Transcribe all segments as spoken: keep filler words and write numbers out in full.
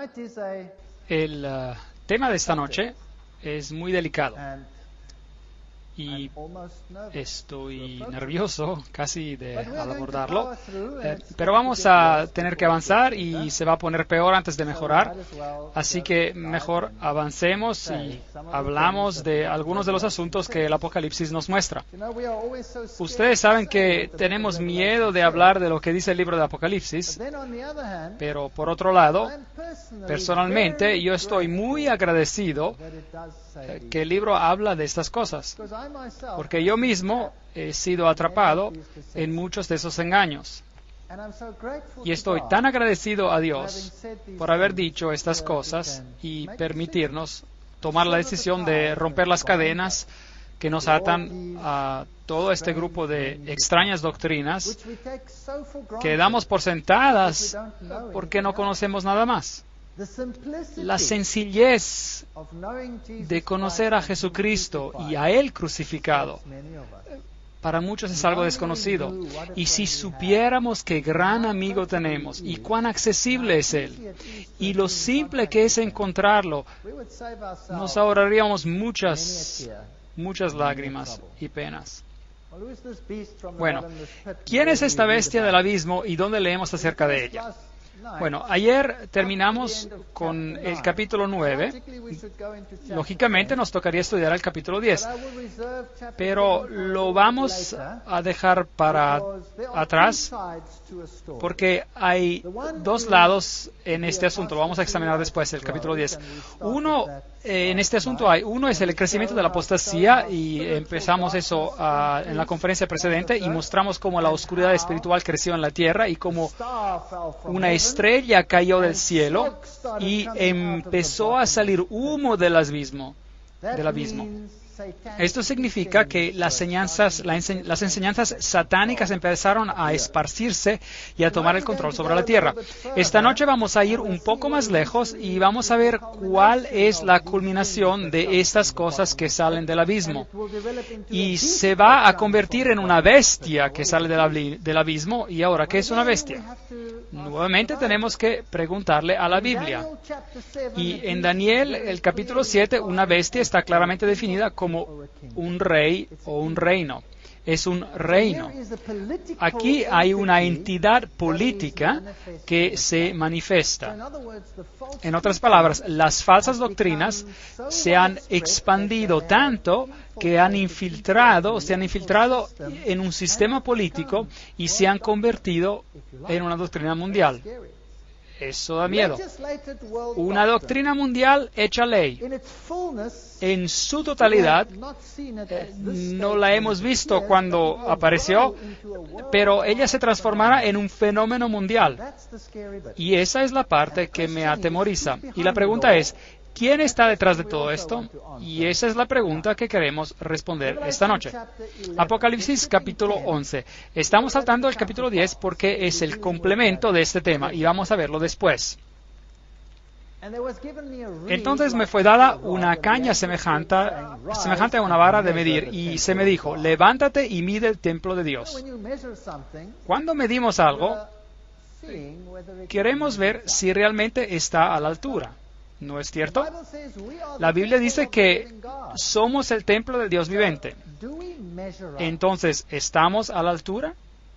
El uh, tema de esta noche es muy delicado y estoy nervioso casi de al abordarlo, eh, pero vamos a tener que avanzar y se va a poner peor antes de mejorar, así que mejor avancemos y hablamos de algunos de los asuntos que el Apocalipsis nos muestra. Ustedes saben que tenemos miedo de hablar de lo que dice el libro de Apocalipsis, pero por otro lado, personalmente yo estoy muy agradecido eh, que el libro habla de estas cosas, porque yo mismo he sido atrapado en muchos de esos engaños. Y estoy tan agradecido a Dios por haber dicho estas cosas y permitirnos tomar la decisión de romper las cadenas que nos atan a todo este grupo de extrañas doctrinas que damos por sentadas porque no conocemos nada más. La sencillez de conocer a Jesucristo y a Él crucificado para muchos es algo desconocido. Y si supiéramos qué gran amigo tenemos y cuán accesible es Él y lo simple que es encontrarlo, nos ahorraríamos muchas, muchas lágrimas y penas. Bueno, ¿quién es esta bestia del abismo y dónde leemos acerca de ella? Bueno, ayer terminamos con el capítulo nueve. Lógicamente nos tocaría estudiar el capítulo diez, pero lo vamos a dejar para atrás porque hay dos lados en este asunto. Lo vamos a examinar después, el capítulo diez. Uno, eh, en este asunto hay, uno es el crecimiento de la apostasía y empezamos eso uh, en la conferencia precedente y mostramos cómo la oscuridad espiritual creció en la tierra y cómo una estrella cayó del cielo y empezó a salir humo del abismo, del abismo. Esto significa que las enseñanzas, la ense- las enseñanzas satánicas empezaron a esparcirse y a tomar el control sobre la tierra. Esta noche vamos a ir un poco más lejos y vamos a ver cuál es la culminación de estas cosas que salen del abismo. Y se va a convertir en una bestia que sale del, abli- del abismo. ¿Y ahora qué es una bestia? Nuevamente tenemos que preguntarle a la Biblia. Y en Daniel, el capítulo siete, una bestia está claramente definida como un rey o un reino. Es un reino. Aquí hay una entidad política que se manifiesta. En otras palabras, las falsas doctrinas se han expandido tanto que han infiltrado, se han infiltrado en un sistema político y se han convertido en una doctrina mundial. Eso da miedo. Una doctrina mundial hecha ley. En su totalidad, eh, no la hemos visto cuando apareció, pero ella se transformará en un fenómeno mundial. Y esa es la parte que me atemoriza. Y la pregunta es, ¿quién está detrás de todo esto? Y esa es la pregunta que queremos responder esta noche. Apocalipsis capítulo once. Estamos saltando al capítulo diez porque es el complemento de este tema y vamos a verlo después. Entonces me fue dada una caña semejante, semejante a una vara de medir y se me dijo, levántate y mide el templo de Dios. Cuando medimos algo, queremos ver si realmente está a la altura. ¿No es cierto? La Biblia dice que somos el templo del Dios viviente. Entonces, ¿estamos a la altura?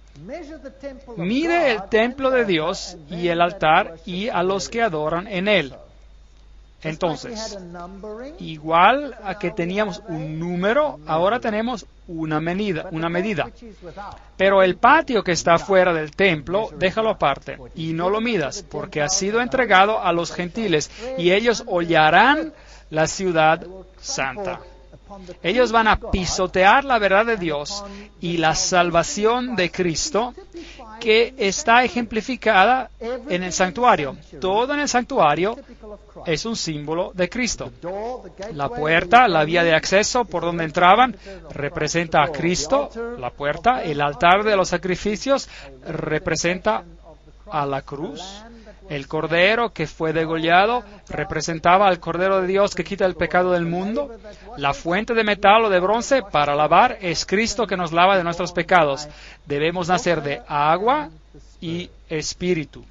Mide el templo de Dios y el altar y a los que adoran en él. Entonces, igual a que teníamos un número, ahora tenemos una medida, una medida. Pero el patio que está fuera del templo, déjalo aparte y no lo midas, porque ha sido entregado a los gentiles y ellos hollarán la ciudad santa. Ellos van a pisotear la verdad de Dios y la salvación de Cristo que está ejemplificada en el santuario. Todo en el santuario es un símbolo de Cristo. La puerta, la vía de acceso por donde entraban, representa a Cristo, la puerta. El altar de los sacrificios representa a la cruz. El cordero que fue degollado representaba al Cordero de Dios que quita el pecado del mundo. La fuente de metal o de bronce para lavar es Cristo que nos lava de nuestros pecados. Debemos nacer de agua y espíritu.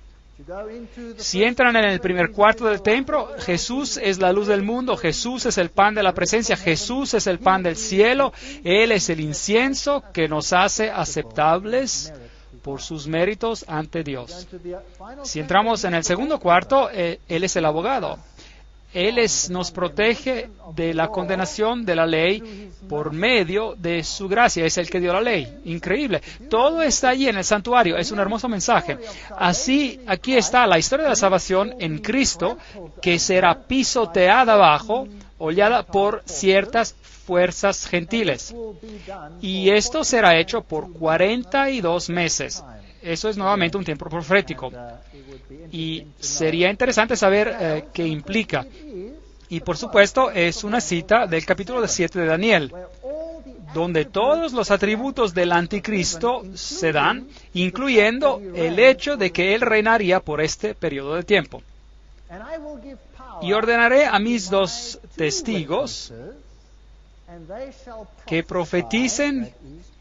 Si entran en el primer cuarto del templo, Jesús es la luz del mundo, Jesús es el pan de la presencia, Jesús es el pan del cielo, Él es el incienso que nos hace aceptables por sus méritos ante Dios. Si entramos en el segundo cuarto, eh, Él es el abogado. Él es, nos protege de la condenación de la ley por medio de su gracia. Es el que dio la ley. Increíble. Todo está allí en el santuario. Es un hermoso mensaje. Así, aquí está la historia de la salvación en Cristo, que será pisoteada abajo, hollada por ciertas fuerzas gentiles. Y esto será hecho por cuarenta y dos meses. Eso es nuevamente un tiempo profético. Y sería interesante saber eh, qué implica. Y por supuesto es una cita del capítulo siete de Daniel, donde todos los atributos del anticristo se dan, incluyendo el hecho de que él reinaría por este periodo de tiempo. Y ordenaré a mis dos testigos que profeticen,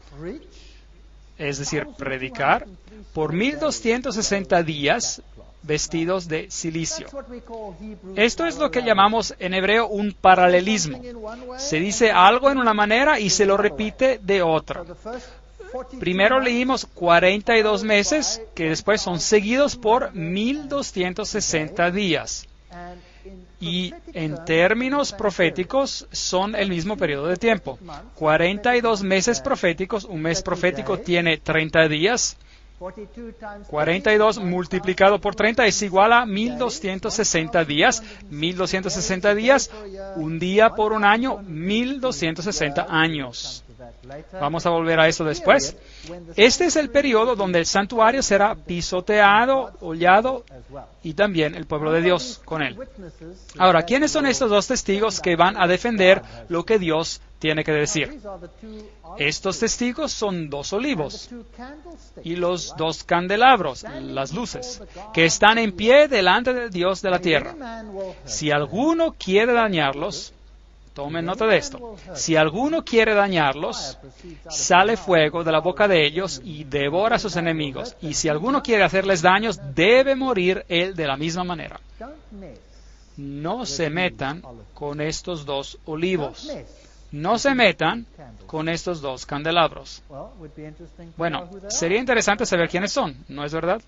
es decir, predicar, por mil doscientos sesenta días, vestidos de silicio. Esto es lo que llamamos en hebreo un paralelismo. Se dice algo en una manera y se lo repite de otra. Primero leímos cuarenta y dos meses, que después son seguidos por mil doscientos sesenta días. Y en términos proféticos son el mismo periodo de tiempo. cuarenta y dos meses proféticos, un mes profético tiene treinta días. cuarenta y dos multiplicado por treinta es igual a mil doscientos sesenta días. mil doscientos sesenta días, un día por un año, mil doscientos sesenta años. Vamos a volver a eso después. Este es el periodo donde el santuario será pisoteado, hollado, y también el pueblo de Dios con él. Ahora, ¿quiénes son estos dos testigos que van a defender lo que Dios tiene que decir? Estos testigos son dos olivos y los dos candelabros, las luces, que están en pie delante de Dios de la tierra. Si alguno quiere dañarlos, tomen nota de esto, si alguno quiere dañarlos, sale fuego de la boca de ellos y devora a sus enemigos. Y si alguno quiere hacerles daños, debe morir él de la misma manera. No se metan con estos dos olivos. No se metan con estos dos candelabros. Bueno, sería interesante saber quiénes son, ¿no es verdad?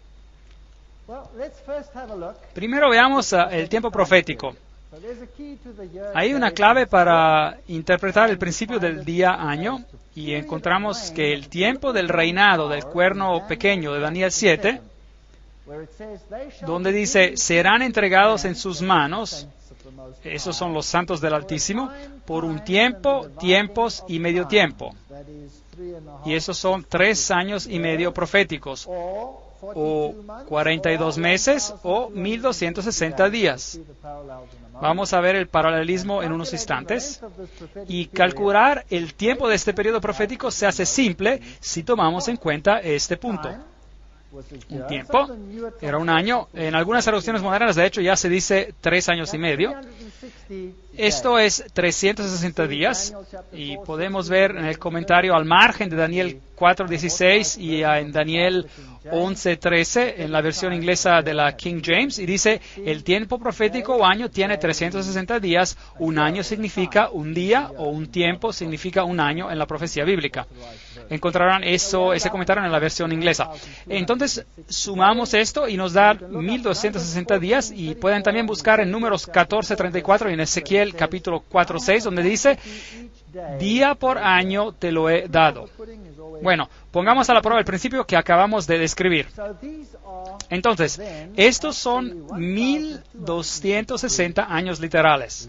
Primero veamos uh, el tiempo profético. Hay una clave para interpretar el principio del día-año y encontramos que el tiempo del reinado del cuerno pequeño de Daniel siete, donde dice, serán entregados en sus manos, esos son los santos del Altísimo, por un tiempo, tiempos y medio tiempo. Y esos son tres años y medio proféticos, o cuarenta y dos meses, o mil doscientos sesenta días. Vamos a ver el paralelismo en unos instantes. Y calcular el tiempo de este periodo profético se hace simple si tomamos en cuenta este punto. Un tiempo era un año. En algunas traducciones modernas, de hecho, ya se dice tres años y medio. Esto es trescientos sesenta días, y podemos ver en el comentario al margen de Daniel cuatro dieciséis y en Daniel once trece, en la versión inglesa de la King James, y dice, el tiempo profético o año tiene trescientos sesenta días, un año significa un día, o un tiempo significa un año en la profecía bíblica. Encontrarán eso, ese comentario en la versión inglesa. Entonces, sumamos esto y nos da mil doscientos sesenta días, y pueden también buscar en Números catorce treinta y cuatro y en Ezequiel capítulo cuatro seis, donde dice, día por año te lo he dado. Bueno, pongamos a la prueba el principio que acabamos de describir. Entonces, estos son mil doscientos sesenta años literales.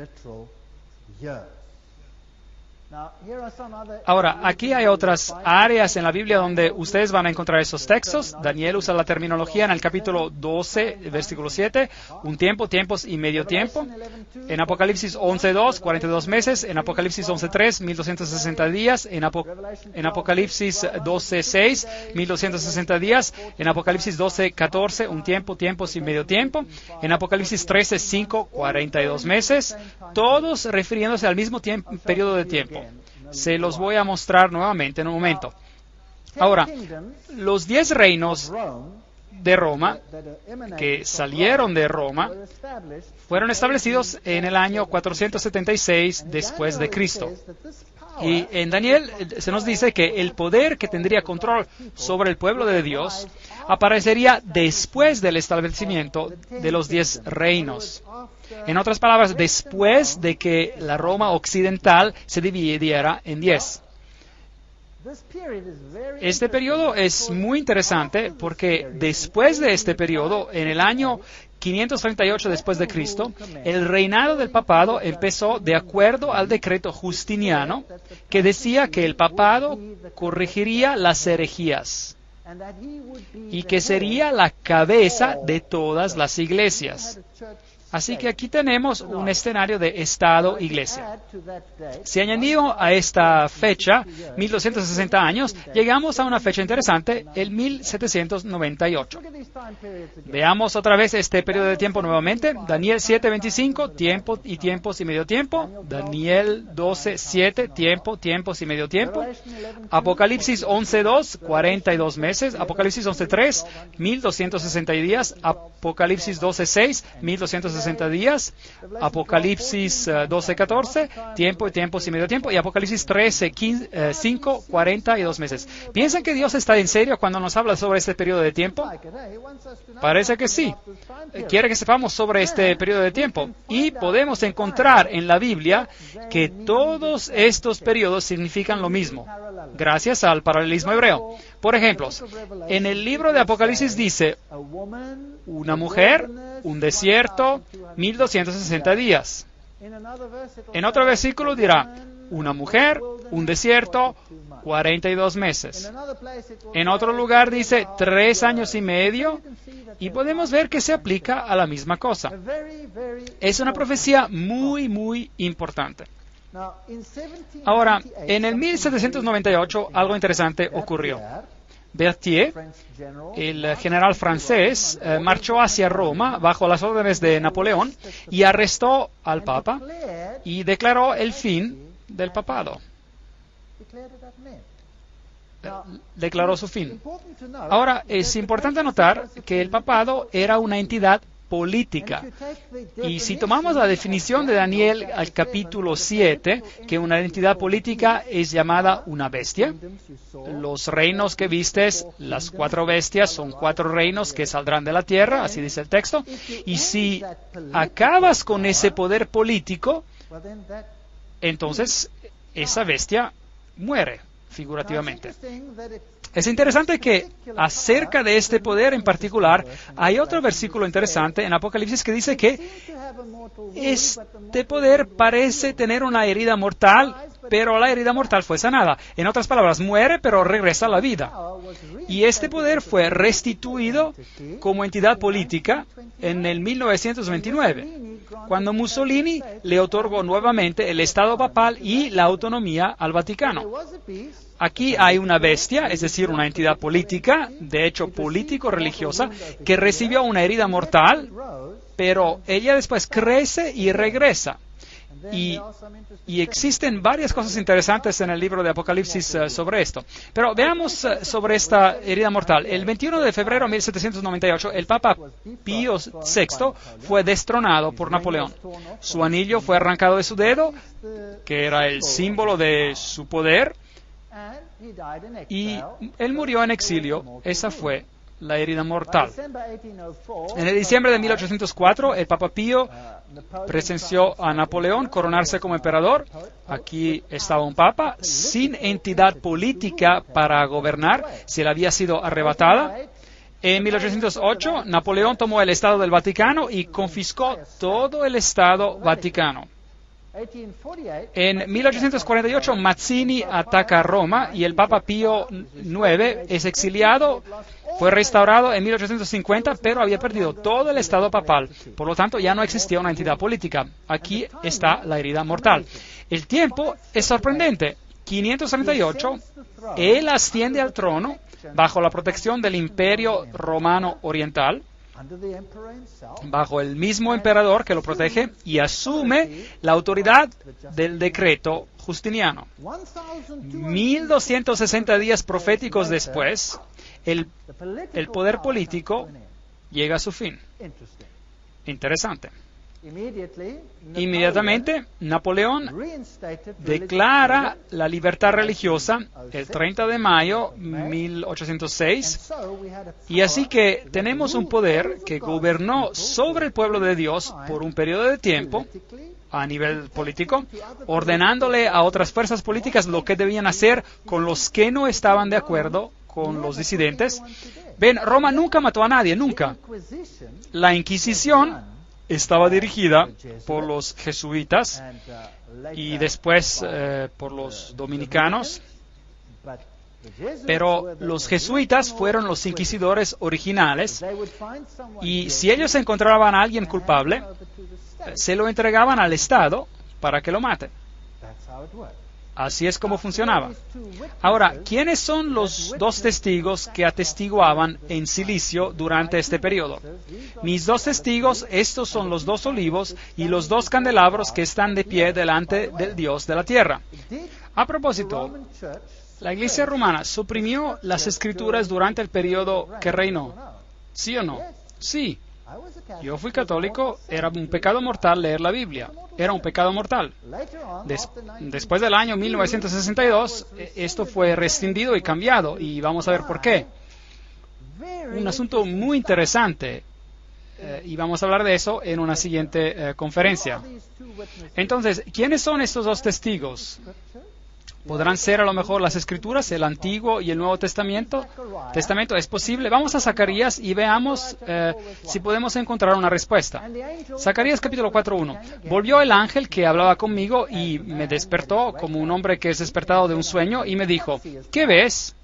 Ahora, aquí hay otras áreas en la Biblia donde ustedes van a encontrar esos textos. Daniel usa la terminología en el capítulo doce, versículo siete, un tiempo, tiempos y medio tiempo. En Apocalipsis once dos, cuarenta y dos meses. En Apocalipsis once tres, mil doscientos sesenta días. En, Apo en Apocalipsis doce seis, mil doscientos sesenta días. En Apocalipsis doce catorce, un tiempo, tiempos y medio tiempo. En Apocalipsis trece cinco, cuarenta y dos meses. Todos refiriéndose al mismo tiempo, periodo de tiempo. Se los voy a mostrar nuevamente en un momento. Ahora, los diez reinos de Roma, que salieron de Roma, fueron establecidos en el año cuatrocientos setenta y seis después de Cristo. Y en Daniel se nos dice que el poder que tendría control sobre el pueblo de Dios aparecería después del establecimiento de los diez reinos. En otras palabras, después de que la Roma occidental se dividiera en diez. Este periodo es muy interesante porque después de este periodo, en el año quinientos treinta y ocho después de Cristo, el reinado del papado empezó de acuerdo al decreto justiniano que decía que el papado corregiría las herejías y que sería la cabeza de todas las iglesias. Así que aquí tenemos un escenario de Estado-Iglesia. Si añadimos a esta fecha mil doscientos sesenta años, llegamos a una fecha interesante, el mil setecientos noventa y ocho. Veamos otra vez este periodo de tiempo nuevamente. Daniel siete veinticinco, tiempo y tiempos y medio tiempo. Daniel doce siete, tiempo, tiempos y medio tiempo. Apocalipsis once dos, cuarenta y dos meses. Apocalipsis once tres, mil doscientos sesenta días. Apocalipsis doce seis, mil doscientos sesenta días, Apocalipsis uh, doce catorce, tiempo y tiempos y medio tiempo, y Apocalipsis trece cinco, cuarenta y dos meses. ¿Piensan que Dios está en serio cuando nos habla sobre este periodo de tiempo? Parece que sí. Quiere que sepamos sobre este periodo de tiempo. Y podemos encontrar en la Biblia que todos estos periodos significan lo mismo, gracias al paralelismo hebreo. Por ejemplo, en el libro de Apocalipsis dice, una mujer, un desierto, mil doscientos sesenta días. En otro versículo dirá, una mujer, un desierto, cuarenta y dos meses. En otro lugar dice, tres años y medio, y podemos ver que se aplica a la misma cosa. Es una profecía muy, muy importante. Ahora, en el mil setecientos noventa y ocho, algo interesante ocurrió. Berthier, el general francés, eh, marchó hacia Roma bajo las órdenes de Napoleón y arrestó al Papa y declaró el fin del papado. Eh, declaró su fin. Ahora, es importante notar que el papado era una entidad política. Y si tomamos la definición de Daniel al capítulo siete, que una entidad política es llamada una bestia, los reinos que vistes, las cuatro bestias, son cuatro reinos que saldrán de la tierra, así dice el texto, y si acabas con ese poder político, entonces esa bestia muere, figurativamente. Es interesante que acerca de este poder en particular, hay otro versículo interesante en Apocalipsis que dice que este poder parece tener una herida mortal, pero la herida mortal fue sanada. En otras palabras, muere, pero regresa a la vida. Y este poder fue restituido como entidad política en el mil novecientos veintinueve, cuando Mussolini le otorgó nuevamente el Estado papal y la autonomía al Vaticano. Aquí hay una bestia, es decir, una entidad política, de hecho político-religiosa, que recibió una herida mortal, pero ella después crece y regresa. Y, y existen varias cosas interesantes en el libro de Apocalipsis uh, sobre esto. Pero veamos uh, sobre esta herida mortal. El veintiuno de febrero de mil setecientos noventa y ocho, el Papa Pío sexto fue destronado por Napoleón. Su anillo fue arrancado de su dedo, que era el símbolo de su poder, y él murió en exilio. Esa fue la herida mortal. En el diciembre de mil ochocientos cuatro, el Papa Pío presenció a Napoleón coronarse como emperador. Aquí estaba un papa sin entidad política para gobernar, se le había sido arrebatada. En mil ochocientos ocho, Napoleón tomó el Estado del Vaticano y confiscó todo el Estado Vaticano. En mil ochocientos cuarenta y ocho, Mazzini ataca a Roma y el Papa Pío noveno es exiliado. Fue restaurado en mil ochocientos cincuenta, pero había perdido todo el Estado papal. Por lo tanto, ya no existía una entidad política. Aquí está la herida mortal. El tiempo es sorprendente. quinientos treinta y ocho, él asciende al trono bajo la protección del Imperio Romano Oriental, bajo el mismo emperador que lo protege, y asume la autoridad del decreto justiniano. mil doscientos sesenta días proféticos después, el, el poder político llega a su fin. Interesante. Inmediatamente, Napoleón declara la libertad religiosa el treinta de mayo de mil ochocientos seis, y así que tenemos un poder que gobernó sobre el pueblo de Dios por un periodo de tiempo a nivel político, ordenándole a otras fuerzas políticas lo que debían hacer con los que no estaban de acuerdo con los disidentes. Ven, Roma nunca mató a nadie, nunca. La Inquisición estaba dirigida por los jesuitas y después eh, por los dominicanos, pero los jesuitas fueron los inquisidores originales, y si ellos encontraban a alguien culpable, se lo entregaban al Estado para que lo mate. Así es como funcionaba. Ahora, ¿quiénes son los dos testigos que atestiguaban en silicio durante este periodo? Mis dos testigos, estos son los dos olivos y los dos candelabros que están de pie delante del Dios de la tierra. A propósito, la Iglesia romana suprimió las escrituras durante el periodo que reinó. ¿Sí o no? Sí. Yo fui católico, era un pecado mortal leer la Biblia. Era un pecado mortal. Des- después del año mil novecientos sesenta y dos, esto fue rescindido y cambiado, y vamos a ver por qué. Un asunto muy interesante, eh, y vamos a hablar de eso en una siguiente eh, conferencia. Entonces, ¿quiénes son estos dos testigos? ¿Podrán ser a lo mejor las Escrituras, el Antiguo y el Nuevo Testamento? ¿Testamento es posible? Vamos a Zacarías y veamos eh, si podemos encontrar una respuesta. Zacarías capítulo cuatro, uno. Volvió el ángel que hablaba conmigo y me despertó como un hombre que es despertado de un sueño y me dijo, ¿qué ves?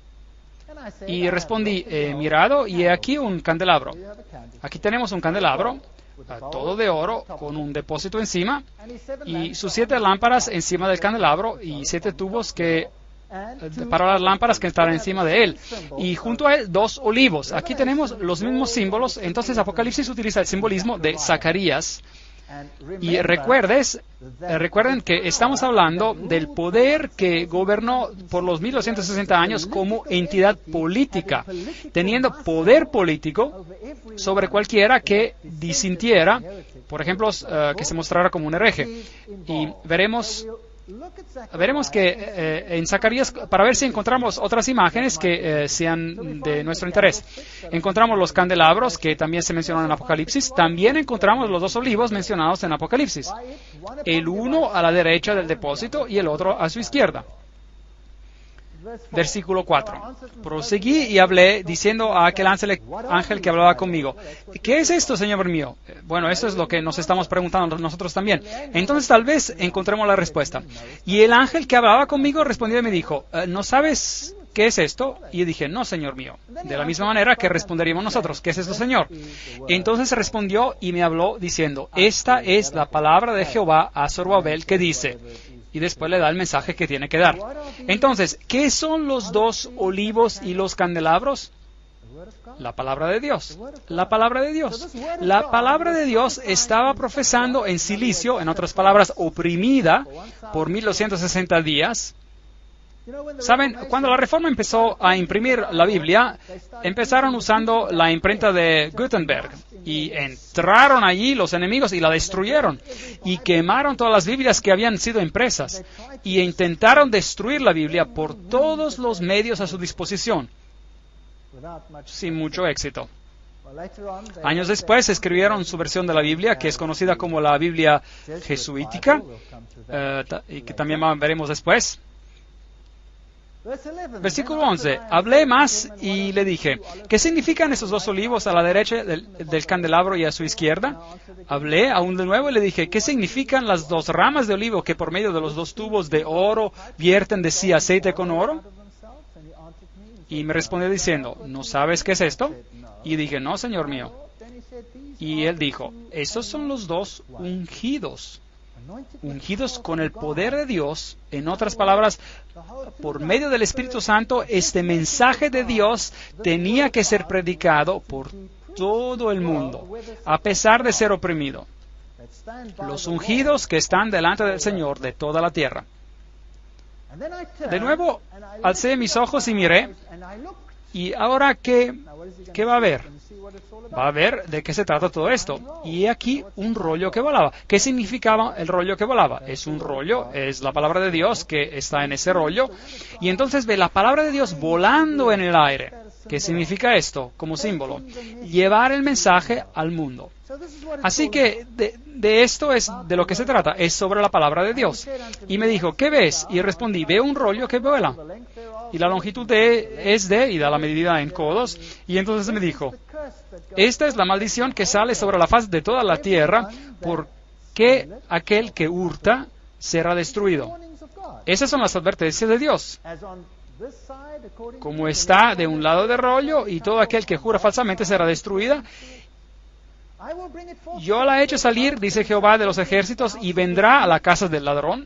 Y respondí, he mirado y he aquí un candelabro. Aquí tenemos un candelabro, todo de oro, con un depósito encima, y sus siete lámparas encima del candelabro, y siete tubos que para las lámparas que están encima de él, y junto a él dos olivos. Aquí tenemos los mismos símbolos. Entonces Apocalipsis utiliza el simbolismo de Zacarías. Y recuerdes, eh, recuerden que estamos hablando del poder que gobernó por los mil doscientos sesenta años como entidad política, teniendo poder político sobre cualquiera que disintiera, por ejemplo, uh, que se mostrara como un hereje. Y veremos Veremos que eh, en Zacarías, para ver si encontramos otras imágenes que eh, sean de nuestro interés. Encontramos los candelabros que también se mencionan en Apocalipsis. También encontramos los dos olivos mencionados en Apocalipsis. El uno a la derecha del depósito y el otro a su izquierda. Versículo cuatro. Proseguí y hablé diciendo a aquel ángel, ángel que hablaba conmigo, ¿qué es esto, Señor mío? Bueno, eso es lo que nos estamos preguntando nosotros también. Entonces tal vez encontremos la respuesta. Y el ángel que hablaba conmigo respondió y me dijo, ¿no sabes qué es esto? Y yo dije, no, Señor mío. De la misma manera que responderíamos nosotros, ¿qué es esto, Señor? Entonces respondió y me habló diciendo, esta es la palabra de Jehová a Zorobabel que dice... Y después le da el mensaje que tiene que dar. Entonces, ¿qué son los dos olivos y los candelabros? La palabra de Dios. La palabra de Dios. La palabra de Dios estaba profesando en silicio, en otras palabras, oprimida por mil doscientos sesenta días. Saben, cuando la Reforma empezó a imprimir la Biblia, empezaron usando la imprenta de Gutenberg y entraron allí los enemigos y la destruyeron y quemaron todas las Biblias que habían sido impresas y intentaron destruir la Biblia por todos los medios a su disposición, sin mucho éxito. Años después escribieron su versión de la Biblia, que es conocida como la Biblia jesuítica, eh, y que también veremos después. Versículo once. Hablé más y le dije, ¿qué significan esos dos olivos a la derecha del, del candelabro y a su izquierda? Hablé aún de nuevo y le dije, ¿qué significan las dos ramas de olivo que por medio de los dos tubos de oro vierten de sí aceite con oro? Y me respondió diciendo, ¿no sabes qué es esto? Y dije, no, Señor mío. Y él dijo, esos son los dos ungidos. Ungidos con el poder de Dios. En otras palabras, por medio del Espíritu Santo, este mensaje de Dios tenía que ser predicado por todo el mundo, a pesar de ser oprimido. Los ungidos que están delante del Señor de toda la tierra. De nuevo, alcé mis ojos y miré, Y ahora, ¿qué, qué va a ver? Va a ver de qué se trata todo esto. Y aquí un rollo que volaba. ¿Qué significaba el rollo que volaba? Es un rollo, es la palabra de Dios que está en ese rollo. Y entonces ve la palabra de Dios volando en el aire. ¿Qué significa esto como símbolo? Llevar el mensaje al mundo. Así que de, de esto es de lo que se trata, es sobre la palabra de Dios. Y me dijo, ¿qué ves? Y respondí, veo un rollo que vuela. Y la longitud de, es de, y da la medida en codos. Y entonces me dijo, esta es la maldición que sale sobre la faz de toda la tierra, porque aquel que hurta será destruido. Esas son las advertencias de Dios. Como está de un lado del rollo, y todo aquel que jura falsamente será destruida. Yo la he hecho salir, dice Jehová de los ejércitos, y vendrá a la casa del ladrón,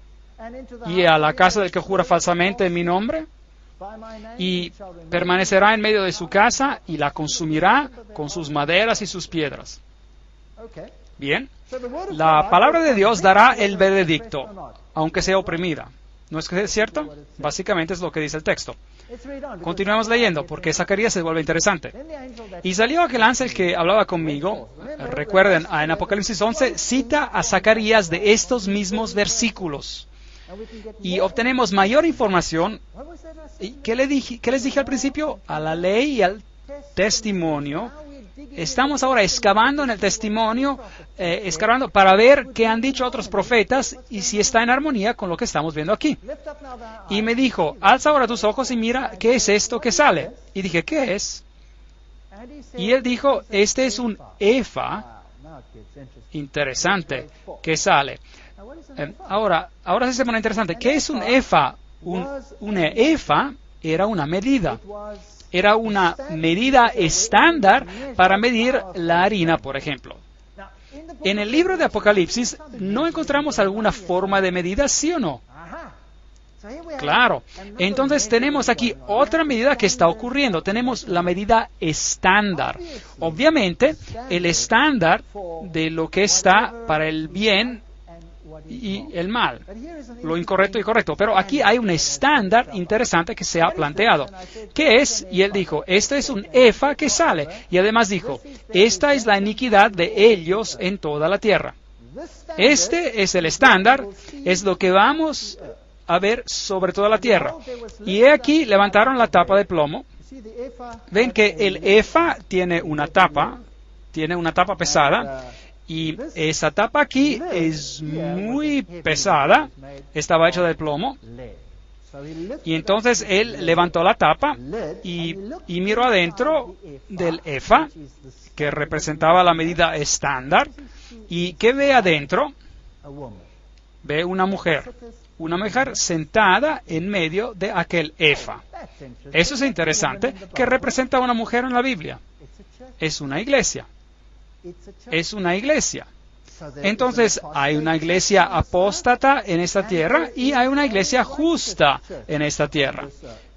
y a la casa del que jura falsamente en mi nombre, y permanecerá en medio de su casa, y la consumirá con sus maderas y sus piedras. Bien, la palabra de Dios dará el veredicto, aunque sea oprimida. ¿No es que es cierto? Básicamente es lo que dice el texto. Continuemos leyendo, porque Zacarías se vuelve interesante. Y salió aquel ángel que hablaba conmigo. Recuerden, en Apocalipsis once cita a Zacarías de estos mismos versículos. Y obtenemos mayor información. ¿Qué, le dije, ¿Qué les dije al principio? A la ley y al testimonio. Estamos ahora excavando en el testimonio, eh, excavando para ver qué han dicho otros profetas y si está en armonía con lo que estamos viendo aquí. Y me dijo, alza ahora tus ojos y mira qué es esto que sale. Y dije, ¿qué es? Y él dijo, este es un efa interesante que sale. Eh, ahora, ahora sí se pone interesante. ¿Qué es un efa? Un, un efa era una medida. Era una medida estándar para medir la harina, por ejemplo. En el libro de Apocalipsis, ¿no encontramos alguna forma de medida, sí o no? Claro. Entonces tenemos aquí otra medida que está ocurriendo. Tenemos la medida estándar. Obviamente, el estándar de lo que está para el bien y el mal, lo incorrecto y correcto. Pero aquí hay un estándar interesante que se ha planteado. ¿Qué es? Y él dijo, este es un efa que sale. Y además dijo, esta es la iniquidad de ellos en toda la tierra. Este es el estándar, es lo que vamos a ver sobre toda la tierra. Y he aquí, levantaron la tapa de plomo. Ven que el efa tiene una tapa, tiene una tapa pesada. Y esa tapa aquí es muy pesada, estaba hecha de plomo. Y entonces él levantó la tapa y, y miró adentro del efa, que representaba la medida estándar. ¿Y qué ve adentro? Ve una mujer, una mujer sentada en medio de aquel efa. Eso es interesante. ¿Qué representa una mujer en la Biblia? Es una iglesia. Es una iglesia. Entonces, hay una iglesia apóstata en esta tierra y hay una iglesia justa en esta tierra.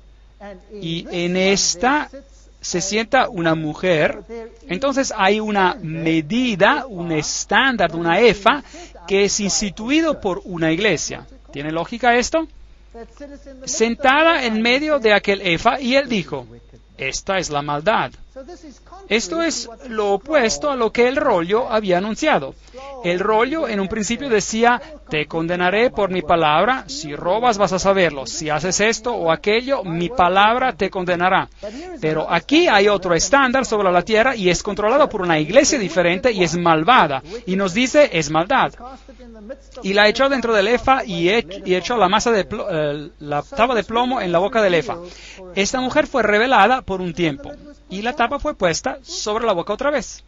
Y en esta se sienta una mujer. Entonces, hay una medida, un estándar, una efa, que es instituido por una iglesia. ¿Tiene lógica esto? Sentada en medio de aquel efa, y él dijo, esta es la maldad. Esto es lo opuesto a lo que el rollo había anunciado. El rollo en un principio decía, te condenaré por mi palabra, si robas vas a saberlo, si haces esto o aquello, mi palabra te condenará. Pero aquí hay otro estándar sobre la tierra y es controlado por una iglesia diferente y es malvada. Y nos dice, es maldad. Y la echó dentro del efa y, ech, y echó la masa de pl eh, la tapa de plomo en la boca del efa. Esta mujer fue revelada por un tiempo y la tapa fue puesta sobre la boca otra vez.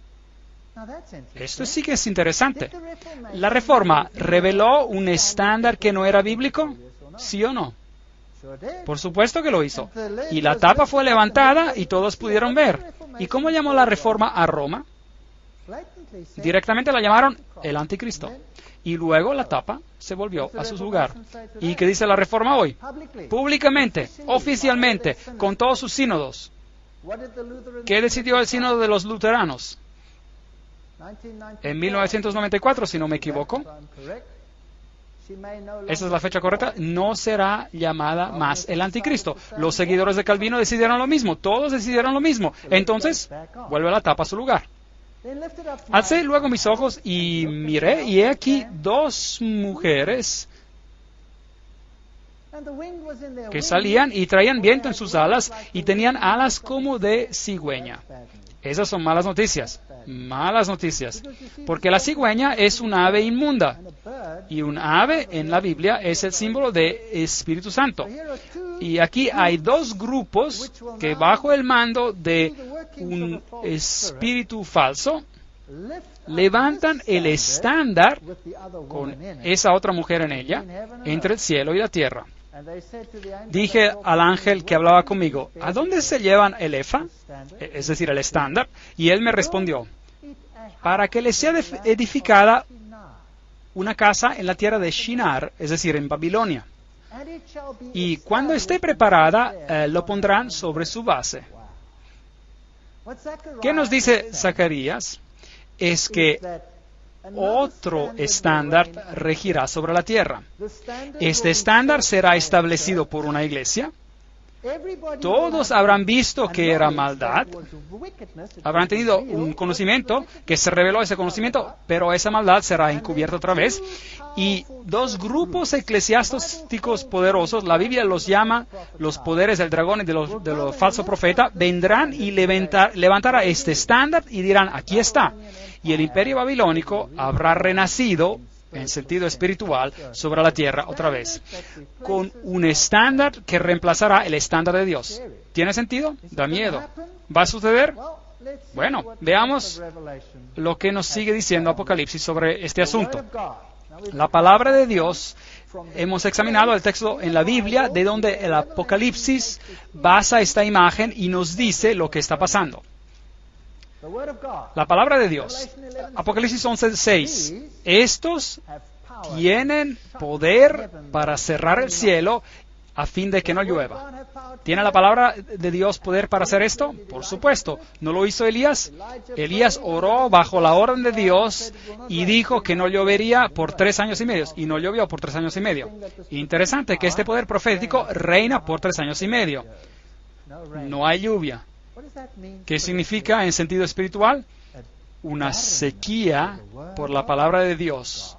Esto sí que es interesante. ¿La Reforma reveló un estándar que no era bíblico? ¿Sí o no? Por supuesto que lo hizo. Y la tapa fue levantada y todos pudieron ver. ¿Y cómo llamó la Reforma a Roma? Directamente la llamaron el Anticristo. Y luego la tapa se volvió a su lugar. ¿Y qué dice la Reforma hoy? Públicamente, oficialmente, con todos sus sínodos. ¿Qué decidió el sínodo de los luteranos? En mil novecientos noventa y cuatro, si no me equivoco. esa es la fecha correcta, no será llamada más el anticristo. Los seguidores de Calvino decidieron lo mismo, todos decidieron lo mismo. Entonces, vuelve la tapa a su lugar. Alcé luego mis ojos y miré, y he aquí dos mujeres que salían y traían viento en sus alas y tenían alas como de cigüeña. Esas son malas noticias, malas noticias, porque la cigüeña es un ave inmunda, y un ave en la Biblia es el símbolo de Espíritu Santo. Y aquí hay dos grupos que bajo el mando de un espíritu falso levantan el estándar con esa otra mujer en ella entre el cielo y la tierra. Dije al ángel que hablaba conmigo, ¿a dónde se llevan el efa? Es decir, el estándar. Y él me respondió, para que le sea edificada una casa en la tierra de Shinar, es decir, en Babilonia. Y cuando esté preparada, eh, lo pondrán sobre su base. ¿Qué nos dice Zacarías? Es que otro estándar regirá sobre la tierra. Este estándar será establecido por una iglesia. Todos habrán visto que era maldad, habrán tenido un conocimiento, que se reveló ese conocimiento, pero esa maldad será encubierta otra vez. Y dos grupos eclesiásticos poderosos, la Biblia los llama los poderes del dragón y de los, de los falsos profetas, vendrán y levantar, levantará este estándar y dirán, aquí está. Y el imperio babilónico habrá renacido en sentido espiritual sobre la tierra otra vez, con un estándar que reemplazará el estándar de Dios. ¿Tiene sentido? Da miedo. ¿Va a suceder? Bueno, veamos lo que nos sigue diciendo Apocalipsis sobre este asunto. La palabra de Dios, hemos examinado el texto en la Biblia de donde el Apocalipsis basa esta imagen y nos dice lo que está pasando. La palabra de Dios, Apocalipsis once seis, estos tienen poder para cerrar el cielo a fin de que no llueva. ¿Tiene la palabra de Dios poder para hacer esto? Por supuesto. ¿No lo hizo Elías? Elías oró bajo la orden de Dios y dijo que no llovería por tres años y medio, y no llovió por tres años y medio. Interesante que este poder profético reina por tres años y medio. No hay lluvia. ¿Qué significa en sentido espiritual? Una sequía por la palabra de Dios.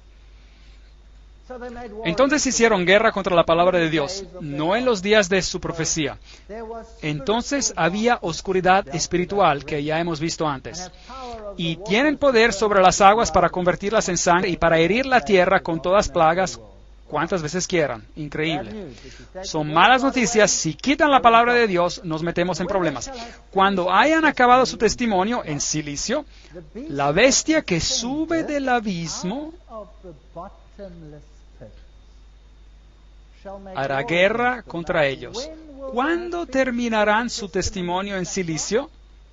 Entonces hicieron guerra contra la palabra de Dios, no en los días de su profecía. Entonces había oscuridad espiritual que ya hemos visto antes. Y tienen poder sobre las aguas para convertirlas en sangre y para herir la tierra con todas plagas cuantas veces quieran. Increíble. Son malas noticias. Si quitan la palabra de Dios, nos metemos en problemas. Cuando hayan acabado su testimonio en silicio, la bestia que sube del abismo hará guerra contra ellos. ¿Cuándo terminarán su testimonio en silicio?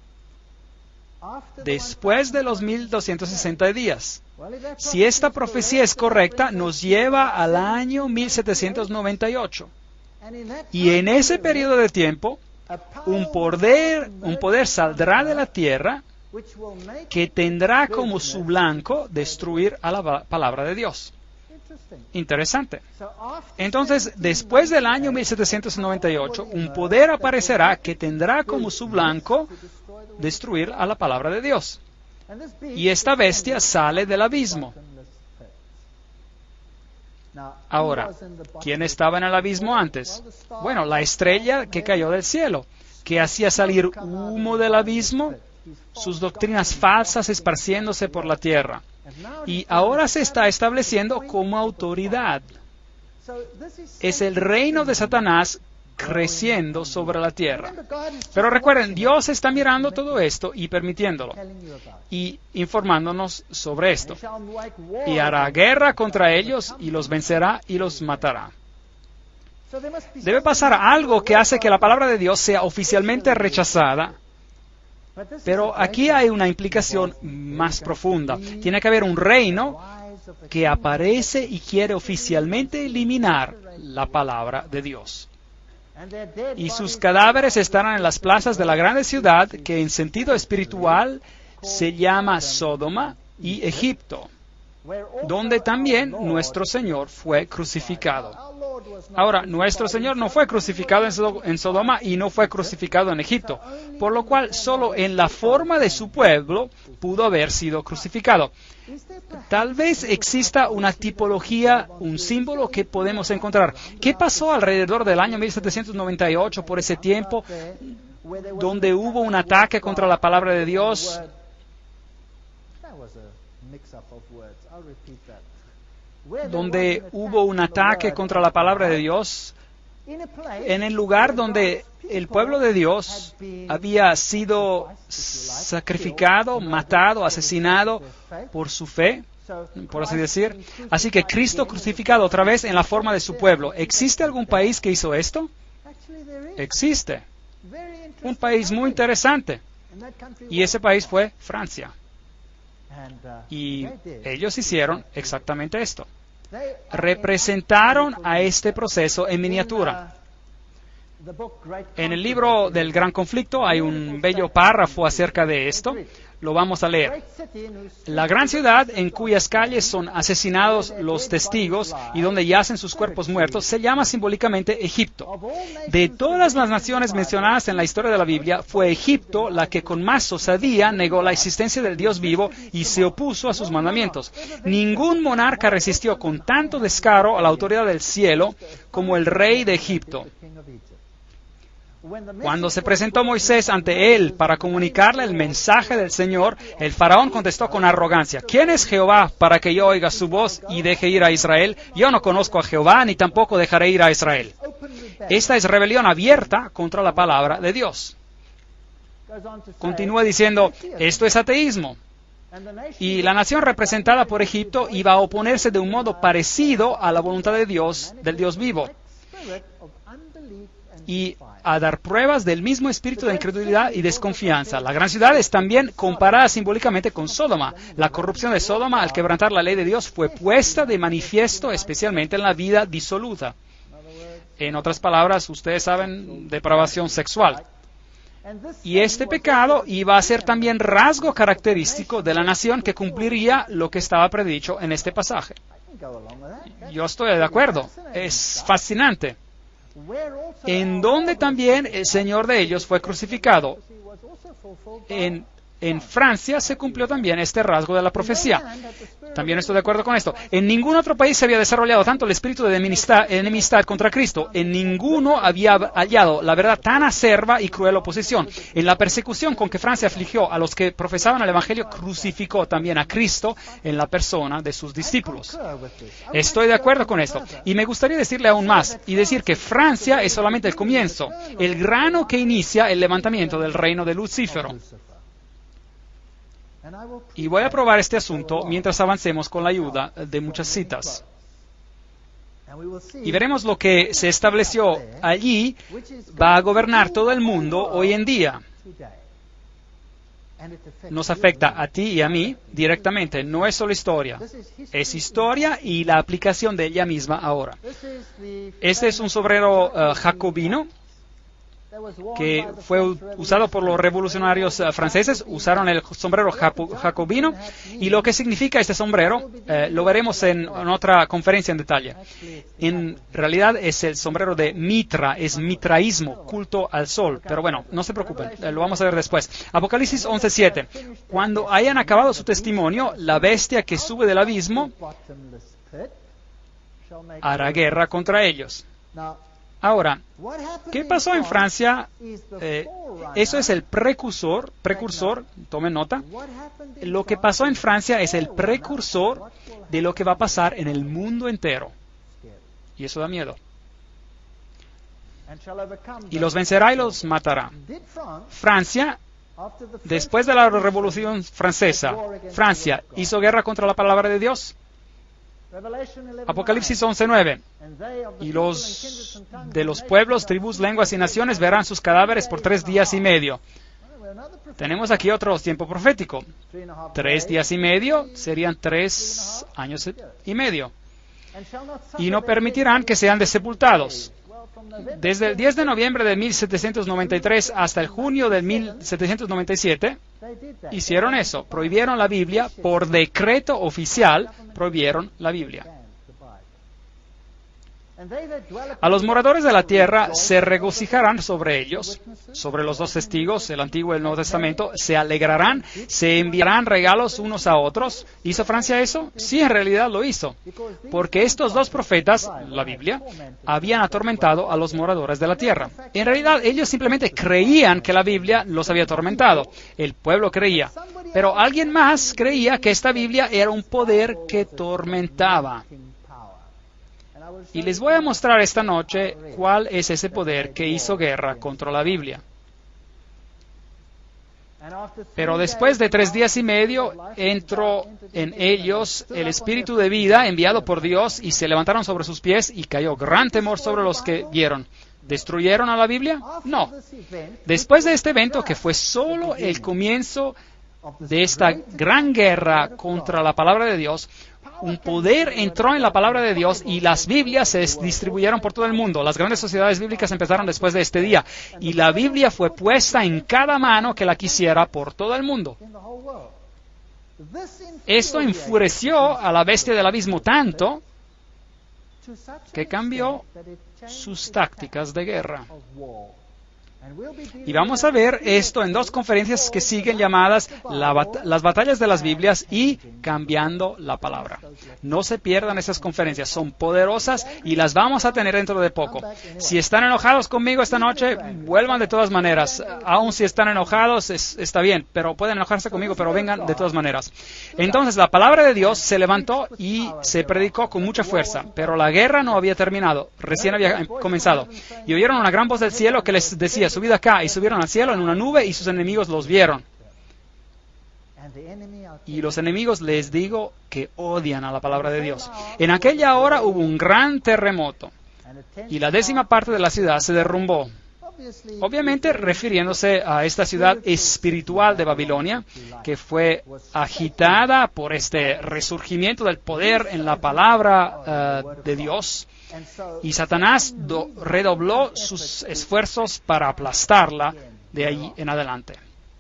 Después de los mil doscientos sesenta días. Si esta profecía es correcta, nos lleva al año mil setecientos noventa y ocho. Y en ese periodo de tiempo, un poder, un poder saldrá de la tierra que tendrá como su blanco destruir a la palabra de Dios. Interesante. Entonces, después del año mil setecientos noventa y ocho, un poder aparecerá que tendrá como su blanco destruir a la palabra de Dios. Y esta bestia sale del abismo. Ahora, ¿quién estaba en el abismo antes? Bueno, la estrella que cayó del cielo, que hacía salir humo del abismo, sus doctrinas falsas esparciéndose por la tierra. Y ahora se está estableciendo como autoridad. Es el reino de Satanás creciendo sobre la tierra. Pero recuerden, Dios está mirando todo esto y permitiéndolo y informándonos sobre esto. Y hará guerra contra ellos y los vencerá y los matará. Debe pasar algo que hace que la palabra de Dios sea oficialmente rechazada. Pero aquí hay una implicación más profunda. Tiene que haber un reino que aparece y quiere oficialmente eliminar la palabra de Dios. Y sus cadáveres estarán en las plazas de la grande ciudad que en sentido espiritual se llama Sodoma y Egipto. donde también nuestro Señor fue crucificado. Ahora, nuestro Señor no fue crucificado en Sodoma y no fue crucificado en Egipto, por lo cual solo en la forma de su pueblo pudo haber sido crucificado. Tal vez exista una tipología, un símbolo que podemos encontrar. ¿Qué pasó alrededor del año mil setecientos noventa y ocho, por ese tiempo, donde hubo un ataque contra la palabra de Dios? Donde hubo un ataque contra la palabra de Dios, en el lugar donde el pueblo de Dios había sido sacrificado, matado, asesinado por su fe, por así decir. Así que Cristo crucificado otra vez en la forma de su pueblo. ¿Existe algún país que hizo esto? Existe. Un país muy interesante. Y ese país fue Francia. Y ellos hicieron exactamente esto. Representaron a este proceso en miniatura. En el libro del Gran Conflicto hay un bello párrafo acerca de esto. Lo vamos a leer. La gran ciudad en cuyas calles son asesinados los testigos y donde yacen sus cuerpos muertos se llama simbólicamente Egipto. De todas las naciones mencionadas en la historia de la Biblia, fue Egipto la que con más osadía negó la existencia del Dios vivo y se opuso a sus mandamientos. Ningún monarca resistió con tanto descaro a la autoridad del cielo como el rey de Egipto. Cuando se presentó Moisés ante él para comunicarle el mensaje del Señor, el faraón contestó con arrogancia: ¿Quién es Jehová para que yo oiga su voz y deje ir a Israel? Yo no conozco a Jehová, ni tampoco dejaré ir a Israel. Esta es rebelión abierta contra la palabra de Dios. Continúa diciendo, esto es ateísmo. Y la nación representada por Egipto iba a oponerse de un modo parecido a la voluntad de Dios, del Dios vivo, y a dar pruebas del mismo espíritu de incredulidad y desconfianza. La gran ciudad es también comparada simbólicamente con Sodoma. La corrupción de Sodoma al quebrantar la ley de Dios fue puesta de manifiesto especialmente en la vida disoluta. En otras palabras, ustedes saben, depravación sexual. Y este pecado iba a ser también rasgo característico de la nación que cumpliría lo que estaba predicho en este pasaje. Yo estoy de acuerdo. Es fascinante. En donde también el Señor de ellos fue crucificado. En, en Francia se cumplió también este rasgo de la profecía. También estoy de acuerdo con esto. En ningún otro país se había desarrollado tanto el espíritu de enemistad, enemistad contra Cristo. En ninguno había hallado la verdad tan acerba y cruel oposición. En la persecución con que Francia afligió a los que profesaban el Evangelio, crucificó también a Cristo en la persona de sus discípulos. Estoy de acuerdo con esto. Y me gustaría decirle aún más, y decir que Francia es solamente el comienzo, el grano que inicia el levantamiento del reino de Lucífero. Y voy a probar este asunto mientras avancemos con la ayuda de muchas citas. Y veremos lo que se estableció allí va a gobernar todo el mundo hoy en día. Nos afecta a ti y a mí directamente. No es solo historia. Es historia y la aplicación de ella misma ahora. Este es un sombrero uh, jacobino que fue usado por los revolucionarios uh, franceses. Usaron el sombrero jacobino, y lo que significa este sombrero eh, lo veremos en, en otra conferencia en detalle. En realidad es el sombrero de Mitra, es mitraísmo, culto al sol, pero bueno, no se preocupen, eh, lo vamos a ver después. Apocalipsis once siete. Cuando hayan acabado su testimonio, la bestia que sube del abismo hará guerra contra ellos. Ahora, ¿qué pasó en Francia? Eh, eso es el precursor, precursor, tomen nota. Lo que pasó en Francia es el precursor de lo que va a pasar en el mundo entero. Y eso da miedo. Y los vencerá y los matará. Francia, después de la Revolución Francesa, Francia hizo guerra contra la palabra de Dios. Apocalipsis once nueve. Y los de los pueblos, tribus, lenguas y naciones verán sus cadáveres por tres días y medio. Tenemos aquí otro tiempo profético. Tres días y medio serían tres años y medio. Y no permitirán que sean desepultados. Desde el diez de noviembre de mil setecientos noventa y tres hasta el junio de mil setecientos noventa y siete, hicieron eso, prohibieron la Biblia, por decreto oficial, prohibieron la Biblia. A los moradores de la tierra se regocijarán sobre ellos, sobre los dos testigos, el Antiguo y el Nuevo Testamento, se alegrarán, se enviarán regalos unos a otros. ¿Hizo Francia eso? Sí, en realidad lo hizo, porque estos dos profetas, la Biblia, habían atormentado a los moradores de la tierra. En realidad, ellos simplemente creían que la Biblia los había atormentado. El pueblo creía, pero alguien más creía que esta Biblia era un poder que tormentaba. Y les voy a mostrar esta noche cuál es ese poder que hizo guerra contra la Biblia. Pero después de tres días y medio, entró en ellos el espíritu de vida enviado por Dios y se levantaron sobre sus pies y cayó gran temor sobre los que vieron. ¿Destruyeron a la Biblia? No. Después de este evento, que fue solo el comienzo de esta gran guerra contra la palabra de Dios, un poder entró en la palabra de Dios y las Biblias se distribuyeron por todo el mundo. Las grandes sociedades bíblicas empezaron después de este día y la Biblia fue puesta en cada mano que la quisiera por todo el mundo. Esto enfureció a la bestia del abismo tanto que cambió sus tácticas de guerra. Y vamos a ver esto en dos conferencias que siguen llamadas la bat- las batallas de las Biblias y cambiando la palabra. No se pierdan esas conferencias, son poderosas y las vamos a tener dentro de poco. Si están enojados conmigo esta noche, vuelvan de todas maneras. Aun si están enojados, es, está bien, pero pueden enojarse conmigo, pero vengan de todas maneras. Entonces, la palabra de Dios se levantó y se predicó con mucha fuerza, pero la guerra no había terminado, recién había comenzado. Y oyeron una gran voz del cielo que les decía: subid acá, y subieron al cielo en una nube y sus enemigos los vieron. Y los enemigos, les digo, que odian a la palabra de Dios. En aquella hora hubo un gran terremoto y la décima parte de la ciudad se derrumbó. Obviamente refiriéndose a esta ciudad espiritual de Babilonia, que fue agitada por este resurgimiento del poder en la palabra uh, de Dios. Y Satanás do, redobló sus esfuerzos para aplastarla de ahí en adelante.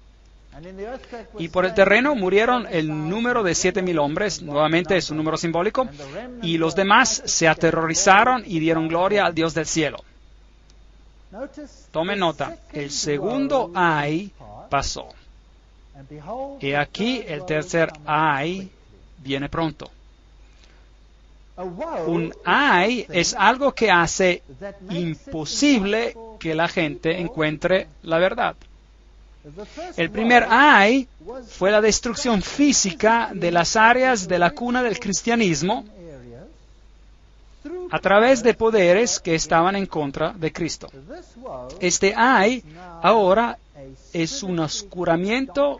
Y por el terreno murieron el número de siete mil hombres, nuevamente es un número simbólico, y los demás se aterrorizaron y dieron gloria al Dios del cielo. Tome nota, el segundo ay pasó. Y aquí el tercer ay viene pronto. Un ay es algo que hace imposible que la gente encuentre la verdad. El primer ay fue la destrucción física de las áreas de la cuna del cristianismo a través de poderes que estaban en contra de Cristo. Este ay ahora es un oscuramiento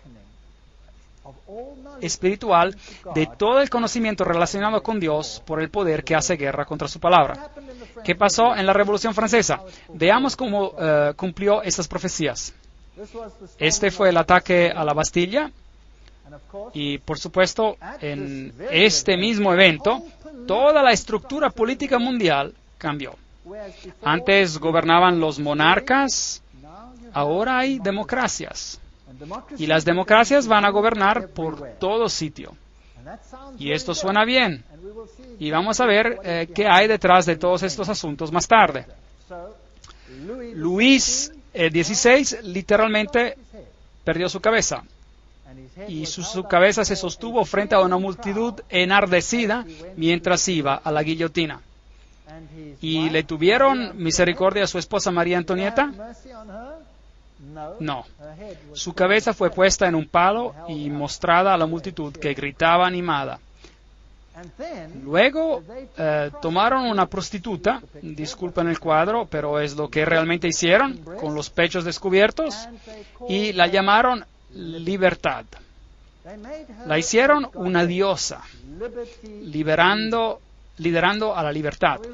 espiritual de todo el conocimiento relacionado con Dios por el poder que hace guerra contra su palabra. ¿Qué pasó en la Revolución Francesa? Veamos cómo uh, cumplió estas profecías. Este fue el ataque a la Bastilla y, por supuesto, en este mismo evento, toda la estructura política mundial cambió. Antes gobernaban los monarcas, ahora hay democracias. Y las democracias van a gobernar por todo sitio. Y esto suena bien. Y vamos a ver eh, qué hay detrás de todos estos asuntos más tarde. Luis dieciséis literalmente perdió su cabeza. Y su, su cabeza se sostuvo frente a una multitud enardecida mientras iba a la guillotina. ¿Y le tuvieron misericordia a su esposa María Antonieta? No. Su cabeza fue puesta en un palo y mostrada a la multitud que gritaba animada. Luego eh, tomaron una prostituta, disculpen el cuadro, pero es lo que realmente hicieron, con los pechos descubiertos, y la llamaron Libertad. La hicieron una diosa, liberando, liderando a la libertad.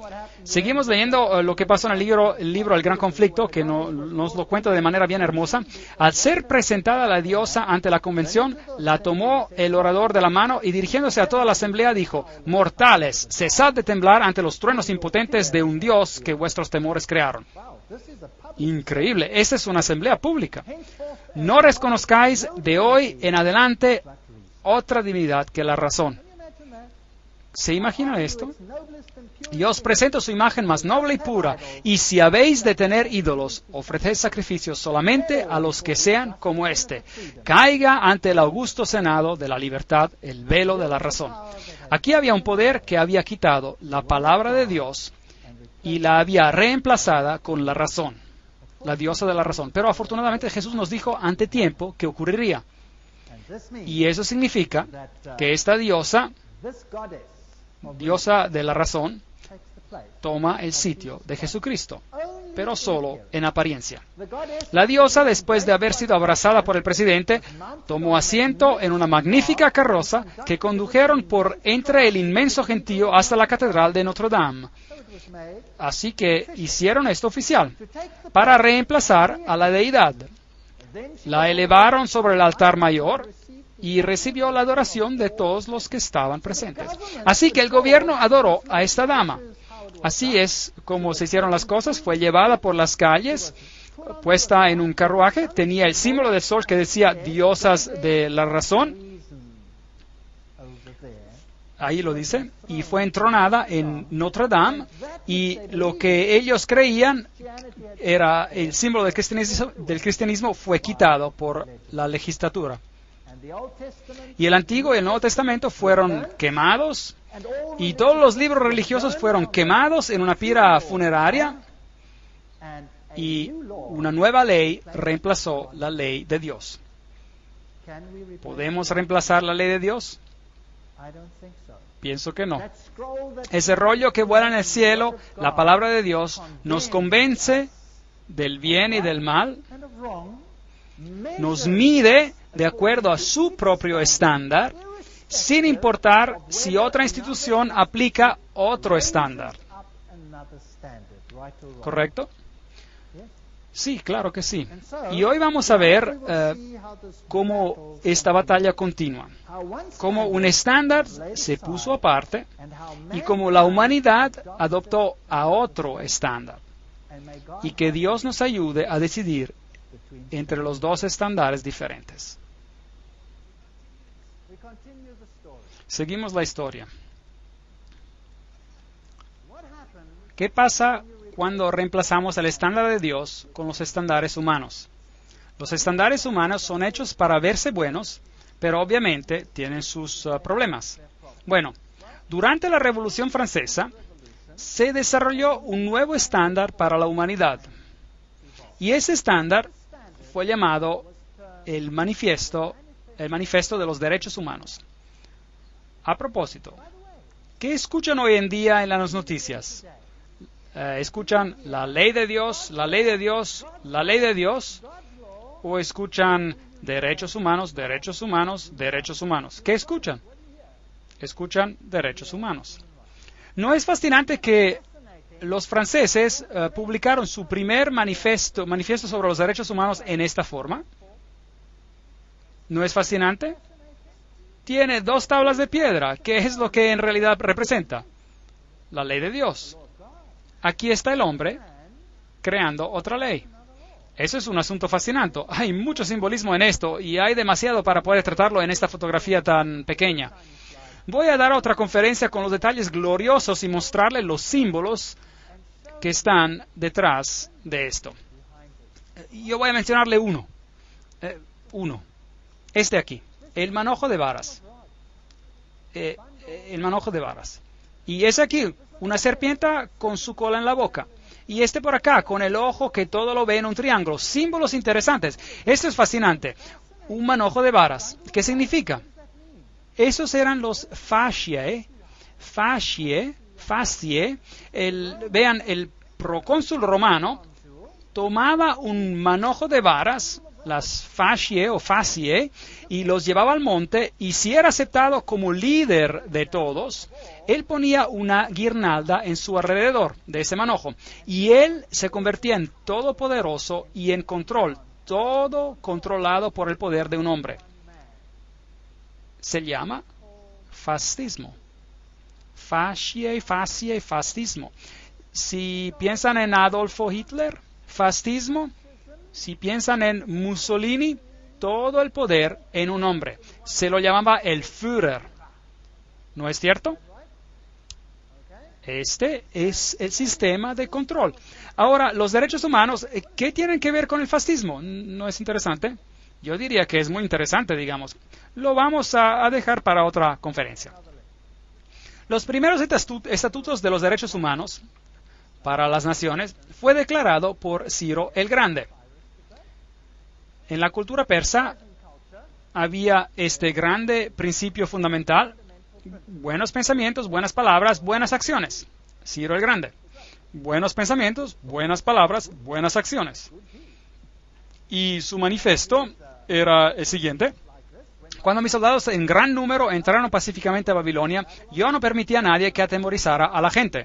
Seguimos leyendo uh, lo que pasó en el libro, el libro El Gran Conflicto, que no, nos lo cuenta de manera bien hermosa. Al ser presentada la diosa ante la convención, la tomó el orador de la mano y dirigiéndose a toda la asamblea dijo: mortales, cesad de temblar ante los truenos impotentes de un dios que vuestros temores crearon. Increíble, esta es una asamblea pública. No reconozcáis de hoy en adelante otra divinidad que la razón. ¿Se imagina esto? Yo os presento su imagen más noble y pura, y si habéis de tener ídolos, ofreced sacrificios solamente a los que sean como éste. Caiga ante el augusto senado de la libertad el velo de la razón. Aquí había un poder que había quitado la palabra de Dios y la había reemplazada con la razón, la diosa de la razón. Pero afortunadamente Jesús nos dijo ante tiempo que ocurriría. Y eso significa que esta diosa, diosa de la razón, toma el sitio de Jesucristo, pero solo en apariencia. La diosa, después de haber sido abrazada por el presidente, tomó asiento en una magnífica carroza que condujeron por entre el inmenso gentío hasta la catedral de Notre Dame. Así que hicieron esto oficial, para reemplazar a la deidad. La elevaron sobre el altar mayor y recibió la adoración de todos los que estaban presentes. Así que el gobierno adoró a esta dama. Así es como se hicieron las cosas. Fue llevada por las calles, puesta en un carruaje, tenía el símbolo del sol que decía diosas de la razón. Ahí lo dice, y fue entronada en Notre Dame, y lo que ellos creían era el símbolo del cristianismo, del cristianismo fue quitado por la legislatura. Y el Antiguo y el Nuevo Testamento fueron quemados, y todos los libros religiosos fueron quemados en una pira funeraria, y una nueva ley reemplazó la ley de Dios. ¿Podemos reemplazar la ley de Dios? Pienso que no. Ese rollo que vuela en el cielo, la palabra de Dios, nos convence del bien y del mal, nos mide de acuerdo a su propio estándar, sin importar si otra institución aplica otro estándar. ¿Correcto? Sí, claro que sí. Y hoy vamos a ver uh, cómo esta batalla continúa, cómo un estándar se puso aparte y cómo la humanidad adoptó a otro estándar. Y que Dios nos ayude a decidir entre los dos estándares diferentes. Seguimos la historia. ¿Qué pasa cuando reemplazamos el estándar de Dios con los estándares humanos? Los estándares humanos son hechos para verse buenos, pero obviamente tienen sus uh, problemas. Bueno, durante la Revolución Francesa se desarrolló un nuevo estándar para la humanidad. Y ese estándar fue llamado el Manifiesto, el Manifiesto de los Derechos Humanos. A propósito, ¿qué escuchan hoy en día en las noticias? Eh, ¿Escuchan la ley de Dios, la ley de Dios, la ley de Dios? ¿O escuchan derechos humanos, derechos humanos, derechos humanos? ¿Qué escuchan? Escuchan derechos humanos. ¿No es fascinante que los franceses uh, publicaron su primer manifiesto, manifiesto sobre los derechos humanos en esta forma? ¿No es fascinante? Tiene dos tablas de piedra. ¿Qué es lo que en realidad representa? La ley de Dios. Aquí está el hombre creando otra ley. Eso es un asunto fascinante. Hay mucho simbolismo en esto y hay demasiado para poder tratarlo en esta fotografía tan pequeña. Voy a dar otra conferencia con los detalles gloriosos y mostrarle los símbolos que están detrás de esto. Yo voy a mencionarle uno. Eh, uno. Este aquí. El manojo de varas. Eh, el manojo de varas. Y es aquí, una serpiente con su cola en la boca. Y este por acá, con el ojo que todo lo ve en un triángulo. Símbolos interesantes. Esto es fascinante. Un manojo de varas. ¿Qué significa? Esos eran los fasciae. Fasciae. Fasciae. El, vean, el procónsul romano tomaba un manojo de varas las fascie o facie, y los llevaba al monte, y si era aceptado como líder de todos, él ponía una guirnalda en su alrededor de ese manojo, y él se convertía en todopoderoso y en control, todo controlado por el poder de un hombre. Se llama fascismo. Fascie, facie, fascismo. Si piensan en Adolfo Hitler, fascismo. Si piensan en Mussolini, todo el poder en un hombre. Se lo llamaba el Führer. ¿No es cierto? Este es el sistema de control. Ahora, los derechos humanos, ¿qué tienen que ver con el fascismo? ¿No es interesante? Yo diría que es muy interesante, digamos. Lo vamos a, a dejar para otra conferencia. Los primeros estatutos de los derechos humanos para las naciones fue declarado por Ciro el Grande. En la cultura persa había este grande principio fundamental: buenos pensamientos, buenas palabras, buenas acciones. Ciro el Grande. Buenos pensamientos, buenas palabras, buenas acciones. Y su manifiesto era el siguiente: cuando mis soldados en gran número entraron pacíficamente a Babilonia, yo no permití a nadie que atemorizara a la gente.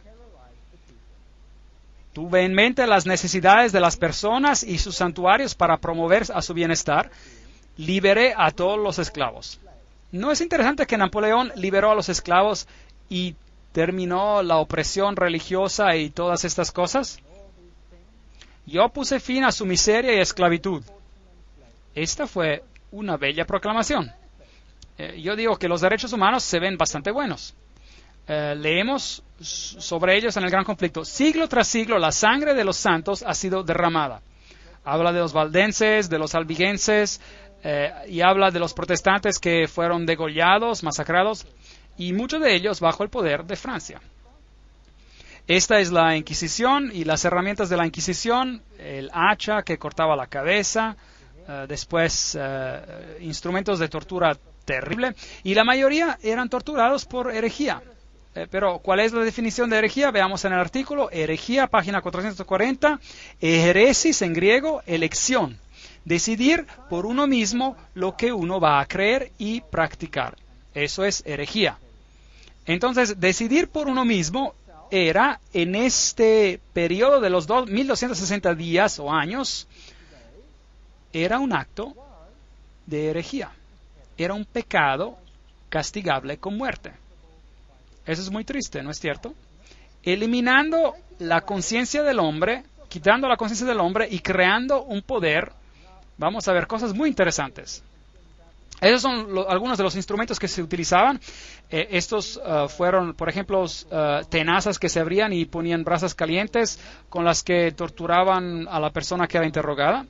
Tuve en mente las necesidades de las personas y sus santuarios para promover a su bienestar. Liberé a todos los esclavos. ¿No es interesante que Napoleón liberó a los esclavos y terminó la opresión religiosa y todas estas cosas? Yo puse fin a su miseria y esclavitud. Esta fue una bella proclamación. Eh, yo digo que los derechos humanos se ven bastante buenos. Eh, leemos sobre ellos en el Gran Conflicto. Siglo tras siglo, la sangre de los santos ha sido derramada. Habla de los valdenses, de los albigenses, eh, y habla de los protestantes que fueron degollados, masacrados, y muchos de ellos bajo el poder de Francia. Esta es la Inquisición y las herramientas de la Inquisición: el hacha que cortaba la cabeza, eh, después eh, instrumentos de tortura terrible, y la mayoría eran torturados por herejía. Eh, pero, ¿cuál es la definición de herejía? Veamos en el artículo. Herejía, página cuatrocientos cuarenta. Heresis en griego, elección. Decidir por uno mismo lo que uno va a creer y practicar. Eso es herejía. Entonces, decidir por uno mismo era, en este periodo de los mil doscientos sesenta días o años, era un acto de herejía. Era un pecado castigable con muerte. Eso es muy triste, ¿no es cierto? Eliminando la conciencia del hombre, quitando la conciencia del hombre y creando un poder, vamos a ver cosas muy interesantes. Esos son lo, algunos de los instrumentos que se utilizaban. Eh, estos uh, fueron, por ejemplo, uh, tenazas que se abrían y ponían brasas calientes con las que torturaban a la persona que era interrogada.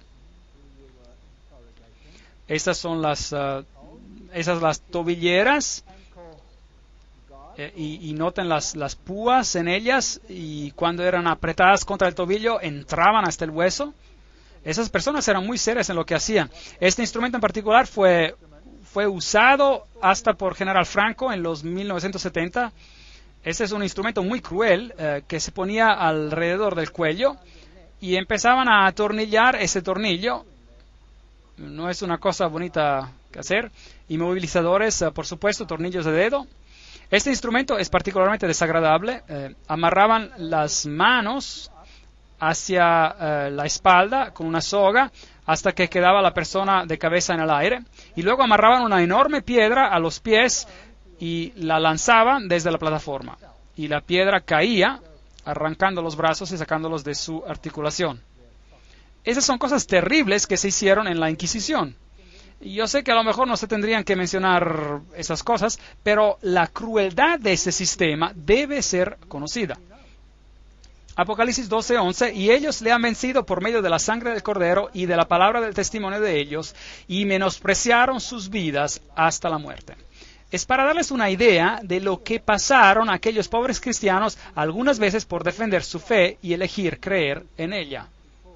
Estas son las, uh, esas las tobilleras. Eh, y, y noten las, las púas en ellas, y cuando eran apretadas contra el tobillo entraban hasta el hueso. Esas personas eran muy serias en lo que hacían. Este instrumento en particular fue, fue usado hasta por General Franco en los mil novecientos setenta. Este es un instrumento muy cruel eh, que se ponía alrededor del cuello y empezaban a atornillar ese tornillo. No es una cosa bonita que hacer. Inmovilizadores, eh, por supuesto, tornillos de dedo. Este instrumento es particularmente desagradable. Eh, amarraban las manos hacia eh, la espalda con una soga hasta que quedaba la persona de cabeza en el aire, y luego amarraban una enorme piedra a los pies y la lanzaban desde la plataforma, y la piedra caía arrancando los brazos y sacándolos de su articulación. Esas son cosas terribles que se hicieron en la Inquisición. Yo sé que a lo mejor no se tendrían que mencionar esas cosas, pero la crueldad de ese sistema debe ser conocida. Apocalipsis doce once, y ellos le han vencido por medio de la sangre del Cordero y de la palabra del testimonio de ellos, y menospreciaron sus vidas hasta la muerte. Es para darles una idea de lo que pasaron aquellos pobres cristianos algunas veces por defender su fe y elegir creer en ella.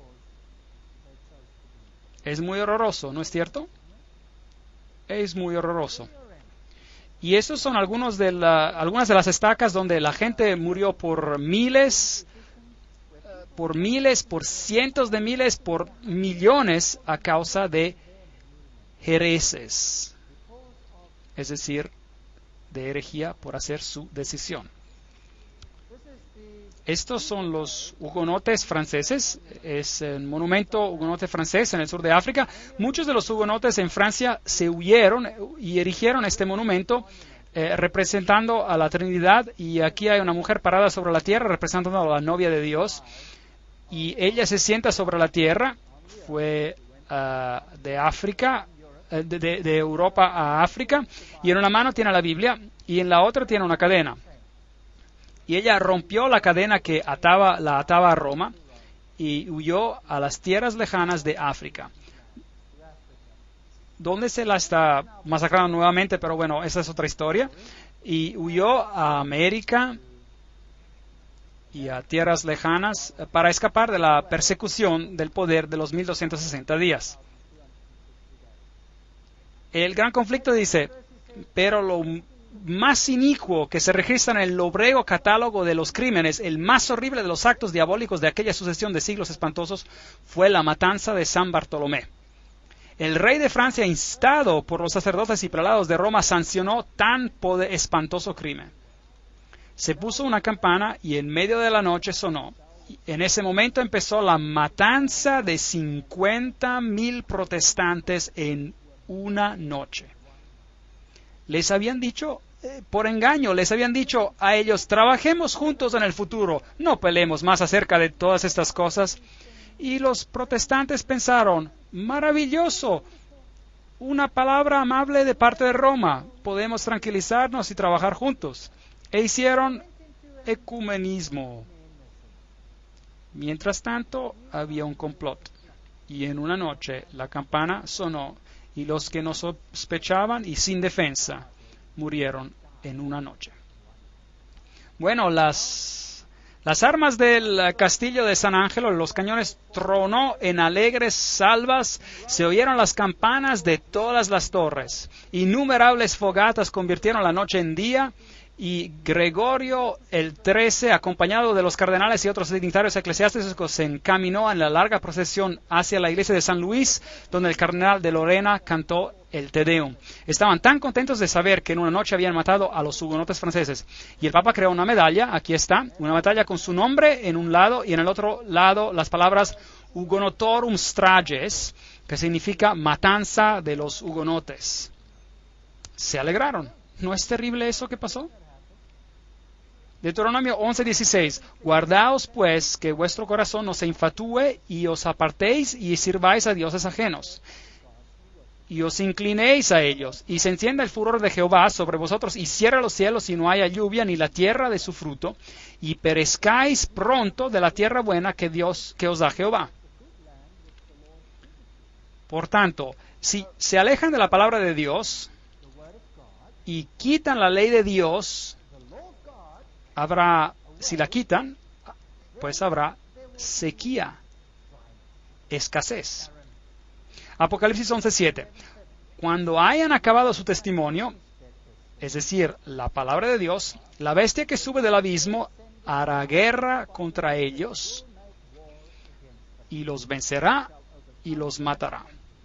Es muy horroroso, ¿no es cierto? Es muy horroroso. Y esos son algunos de la, algunas de las estacas donde la gente murió por miles, por miles, por cientos de miles, por millones a causa de hereses, es decir, de herejía por hacer su decisión. Estos son los hugonotes franceses, es el monumento hugonote francés en el sur de África. Muchos de los hugonotes en Francia se huyeron y erigieron este monumento eh, representando a la Trinidad, y aquí hay una mujer parada sobre la tierra representando a la novia de Dios, y ella se sienta sobre la tierra. Fue uh, de África, uh, de, de, de Europa a África, y en una mano tiene la Biblia y en la otra tiene una cadena. Y ella rompió la cadena que ataba, la ataba a Roma y huyó a las tierras lejanas de África, donde se la está masacrando nuevamente, pero bueno, esa es otra historia. Y huyó a América y a tierras lejanas para escapar de la persecución del poder de los mil doscientos sesenta días. El gran conflicto dice, pero lo más inicuo que se registra en el lóbrego catálogo de los crímenes, el más horrible de los actos diabólicos de aquella sucesión de siglos espantosos, fue la matanza de San Bartolomé. El rey de Francia, instado por los sacerdotes y prelados de Roma, sancionó tan poder, espantoso crimen. Se puso una campana y en medio de la noche sonó. En ese momento empezó la matanza de cincuenta mil protestantes en una noche. Les habían dicho, eh, por engaño, les habían dicho a ellos, trabajemos juntos en el futuro, no peleemos más acerca de todas estas cosas. Y los protestantes pensaron, maravilloso, una palabra amable de parte de Roma, podemos tranquilizarnos y trabajar juntos. E hicieron ecumenismo. Mientras tanto, había un complot. Y en una noche la campana sonó y los que no sospechaban y sin defensa murieron en una noche. Bueno, las, las armas del castillo de San Ángelo, los cañones tronó en alegres salvas, se oyeron las campanas de todas las torres. Innumerables fogatas convirtieron la noche en día, y Gregorio el trece, acompañado de los cardenales y otros dignatarios eclesiásticos, se encaminó en la larga procesión hacia la iglesia de San Luis, donde el cardenal de Lorena cantó el Te Deum. Estaban tan contentos de saber que en una noche habían matado a los hugonotes franceses. Y el Papa creó una medalla, aquí está, una medalla con su nombre en un lado y en el otro lado las palabras Hugonotorum Strages, que significa matanza de los hugonotes. Se alegraron. ¿No es terrible eso que pasó? Deuteronomio once dieciséis. Guardaos pues que vuestro corazón no se infatúe y os apartéis y sirváis a dioses ajenos. Y os inclinéis a ellos, y se encienda el furor de Jehová sobre vosotros, y cierre los cielos y no haya lluvia, ni la tierra de su fruto, y perezcáis pronto de la tierra buena que Dios, que os da Jehová. Por tanto, si se alejan de la palabra de Dios y quitan la ley de Dios, habrá, si la quitan, pues habrá sequía, escasez. Apocalipsis once siete. Cuando hayan acabado su testimonio, es decir, la palabra de Dios, la bestia que sube del abismo hará guerra contra ellos y los vencerá y los matará.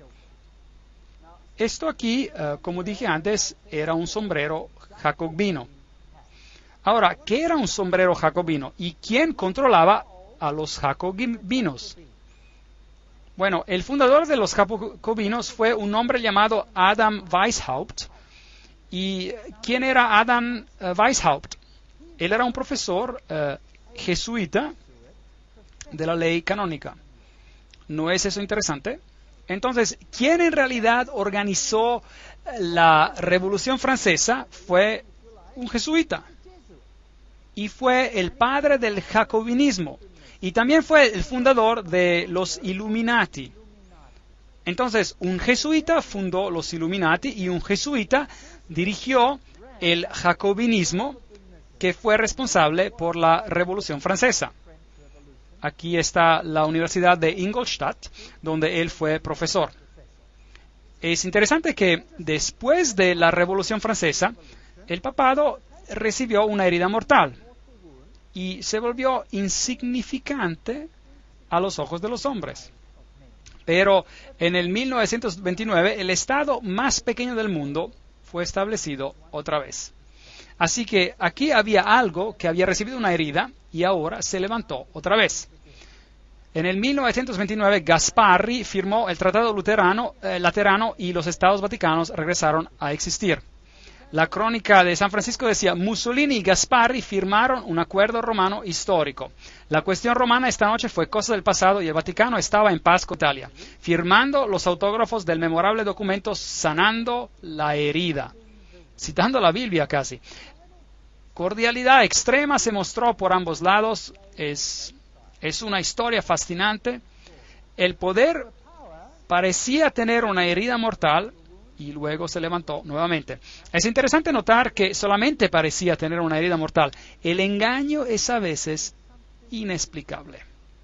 Esto aquí, uh, como dije antes, era un sombrero jacobino. Ahora, ¿qué era un sombrero jacobino? ¿Y quién controlaba a los jacobinos? Bueno, el fundador de los jacobinos fue un hombre llamado Adam Weishaupt. ¿Y quién era Adam uh, Weishaupt? Él era un profesor uh, jesuita de la ley canónica. ¿No es eso interesante? Entonces, ¿quién en realidad organizó la Revolución Francesa? Fue un jesuita. Y fue el padre del jacobinismo. Y también fue el fundador de los Illuminati. Entonces, un jesuita fundó los Illuminati y un jesuita dirigió el jacobinismo, que fue responsable por la Revolución Francesa. Aquí está la Universidad de Ingolstadt, donde él fue profesor. Es interesante que después de la Revolución Francesa, el papado recibió una herida mortal y se volvió insignificante a los ojos de los hombres. Pero en el mil novecientos veintinueve, el estado más pequeño del mundo fue establecido otra vez. Así que aquí había algo que había recibido una herida y ahora se levantó otra vez. En el mil novecientos veintinueve, Gasparri firmó el Tratado Luterano, eh, Laterano y los Estados Vaticanos regresaron a existir. La crónica de San Francisco decía: Mussolini y Gasparri firmaron un acuerdo romano histórico. La cuestión romana esta noche fue cosa del pasado y el Vaticano estaba en paz con Italia, firmando los autógrafos del memorable documento sanando la herida. Citando la Biblia casi. Cordialidad extrema se mostró por ambos lados. Es, es una historia fascinante. El poder parecía tener una herida mortal y luego se levantó nuevamente. Es interesante notar que solamente parecía tener una herida mortal. El engaño es a veces inexplicable.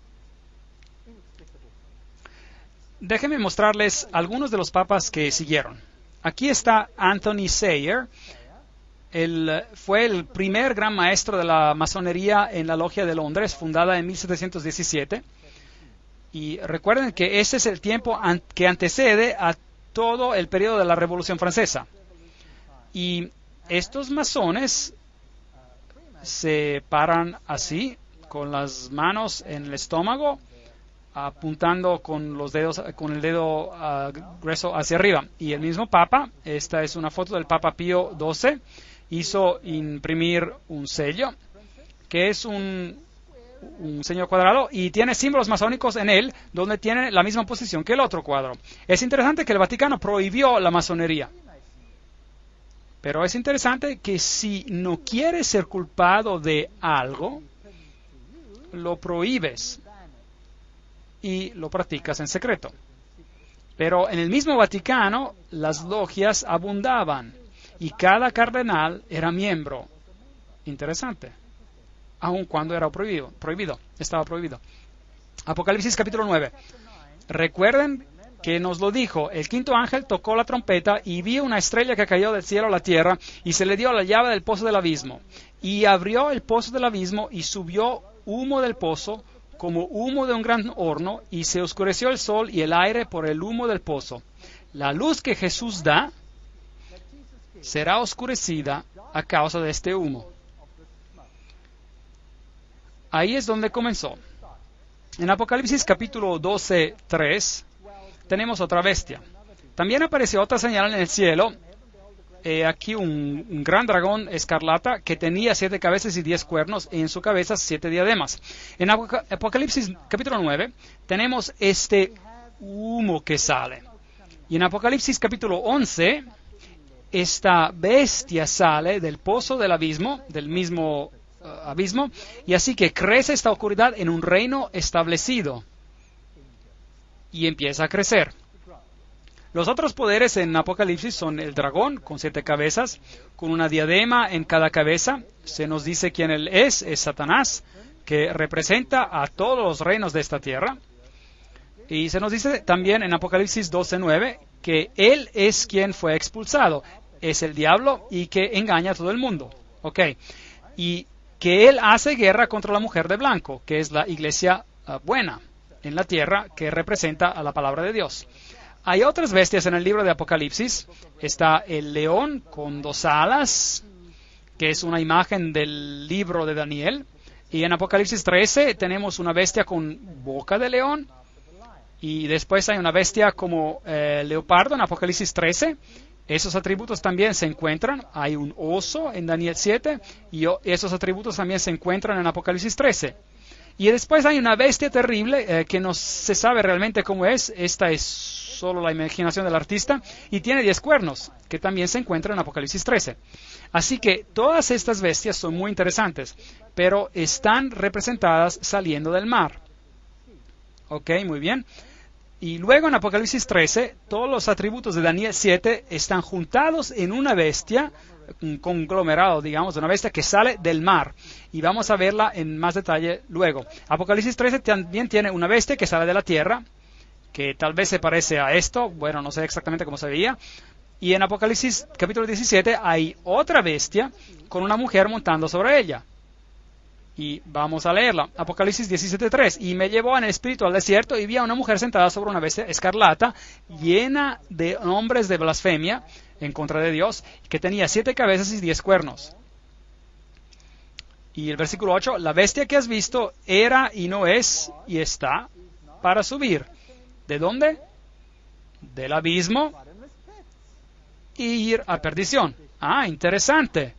Déjenme mostrarles algunos de los papas que siguieron. Aquí está Anthony Sayer. Él fue el primer gran maestro de la masonería en la Logia de Londres, fundada en mil setecientos diecisiete. Y recuerden que ese es el tiempo an- que antecede a todo el periodo de la Revolución Francesa. Y estos masones se paran así, con las manos en el estómago, apuntando con los dedos, con el dedo uh, grueso hacia arriba. Y el mismo Papa, esta es una foto del Papa Pío doce, hizo imprimir un sello, que es un, un sello cuadrado, y tiene símbolos masónicos en él, donde tiene la misma posición que el otro cuadro. Es interesante que el Vaticano prohibió la masonería. Pero es interesante que si no quieres ser culpado de algo, lo prohíbes y lo practicas en secreto. Pero en el mismo Vaticano, las logias abundaban y cada cardenal era miembro. Interesante. Aun cuando era prohibido, prohibido, estaba prohibido. Apocalipsis capítulo nueve. Recuerden que nos lo dijo: el quinto ángel tocó la trompeta y vi una estrella que cayó del cielo a la tierra y se le dio la llave del pozo del abismo. Y abrió el pozo del abismo y subió humo del pozo como humo de un gran horno, y se oscureció el sol y el aire por el humo del pozo. La luz que Jesús da será oscurecida a causa de este humo. Ahí es donde comenzó. En Apocalipsis capítulo doce, tres, tenemos otra bestia. También apareció otra señal en el cielo. Eh, aquí un, un gran dragón escarlata que tenía siete cabezas y diez cuernos, y en su cabeza siete diademas. En Apoca- Apocalipsis capítulo nueve tenemos este humo que sale. Y en Apocalipsis capítulo once, esta bestia sale del pozo del abismo, del mismo uh, abismo, y así que crece esta oscuridad en un reino establecido. Y empieza a crecer. Los otros poderes en Apocalipsis son el dragón con siete cabezas, con una diadema en cada cabeza. Se nos dice quién él es, es Satanás, que representa a todos los reinos de esta tierra. Y se nos dice también en Apocalipsis doce, nueve, que él es quien fue expulsado, es el diablo y que engaña a todo el mundo. ¿Ok? Y que él hace guerra contra la mujer de blanco, que es la iglesia uh, buena en la tierra, que representa a la palabra de Dios. Hay otras bestias en el libro de Apocalipsis. Está el león con dos alas, que es una imagen del libro de Daniel. Y en Apocalipsis trece tenemos una bestia con boca de león. Y después hay una bestia como eh, leopardo en Apocalipsis trece. Esos atributos también se encuentran. Hay un oso en Daniel siete. Y esos atributos también se encuentran en Apocalipsis trece. Y después hay una bestia terrible eh, que no se sabe realmente cómo es. Esta es solo la imaginación del artista. Y tiene diez cuernos, que también se encuentran en Apocalipsis trece. Así que todas estas bestias son muy interesantes, pero están representadas saliendo del mar. Ok, muy bien. Y luego en Apocalipsis trece, todos los atributos de Daniel siete están juntados en una bestia, un conglomerado, digamos, de una bestia que sale del mar. Y vamos a verla en más detalle luego. Apocalipsis trece también tiene una bestia que sale de la tierra, que tal vez se parece a esto, bueno, no sé exactamente cómo se veía. Y en Apocalipsis capítulo diecisiete hay otra bestia con una mujer montando sobre ella. Y vamos a leerla. Apocalipsis diecisiete tres. Y me llevó en el espíritu al desierto y vi a una mujer sentada sobre una bestia escarlata, llena de nombres de blasfemia en contra de Dios, que tenía siete cabezas y diez cuernos. Y el versículo ocho. La bestia que has visto era y no es y está para subir. ¿De dónde? Del abismo y ir a perdición. Ah, interesante.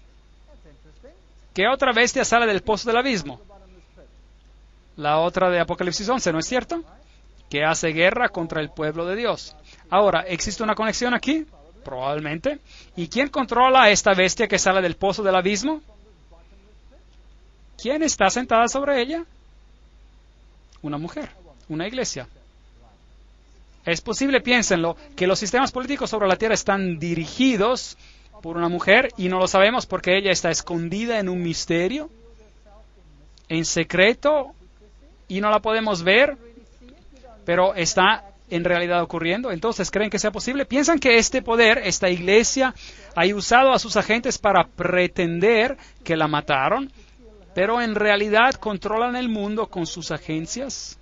¿Qué otra bestia sale del pozo del abismo? La otra de Apocalipsis once, ¿no es cierto? Que hace guerra contra el pueblo de Dios. Ahora, ¿existe una conexión aquí? Probablemente. ¿Y quién controla a esta bestia que sale del pozo del abismo? ¿Quién está sentada sobre ella? Una mujer, una iglesia. Es posible, piénsenlo, que los sistemas políticos sobre la tierra están dirigidos por una mujer y no lo sabemos porque ella está escondida en un misterio, en secreto, y no la podemos ver, pero está en realidad ocurriendo. Entonces, ¿creen que sea posible? ¿Piensan que este poder, esta iglesia, ha usado a sus agentes para pretender que la mataron, pero en realidad controlan el mundo con sus agencias,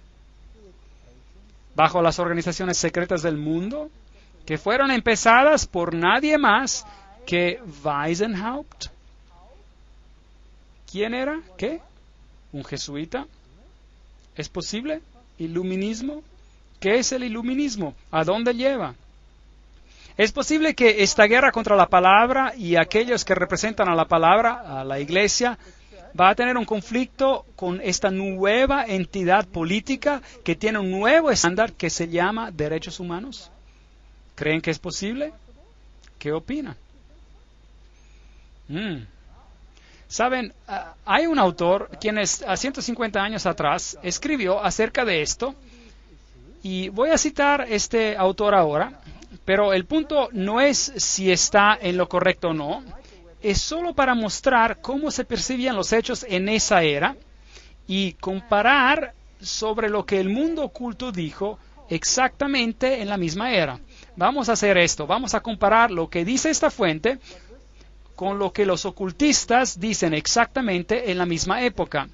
bajo las organizaciones secretas del mundo, que fueron empezadas por nadie más que Weishaupt? ¿Quién era? ¿Qué? ¿Un jesuita? ¿Es posible? ¿Iluminismo? ¿Qué es el iluminismo? ¿A dónde lleva? ¿Es posible que esta guerra contra la palabra y aquellos que representan a la palabra, a la iglesia, va a tener un conflicto con esta nueva entidad política que tiene un nuevo estándar que se llama derechos humanos? ¿Creen que es posible? ¿Qué opinan? Mm. Saben, uh, hay un autor quien es, a ciento cincuenta años atrás escribió acerca de esto, y voy a citar este autor ahora, pero el punto no es si está en lo correcto o no, es solo para mostrar cómo se percibían los hechos en esa era y comparar sobre lo que el mundo oculto dijo exactamente en la misma era. Vamos a hacer esto, vamos a comparar lo que dice esta fuente con lo que los ocultistas dicen exactamente en la misma época.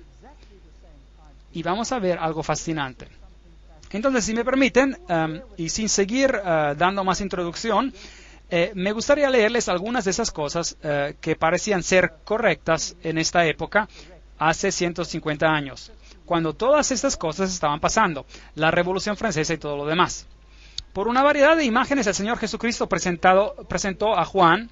Y vamos a ver algo fascinante. Entonces, si me permiten, um, y sin seguir uh, dando más introducción, eh, me gustaría leerles algunas de esas cosas uh, que parecían ser correctas en esta época, hace ciento cincuenta años, cuando todas estas cosas estaban pasando, la Revolución Francesa y todo lo demás. Por una variedad de imágenes, el Señor Jesucristo presentado, presentó a Juan,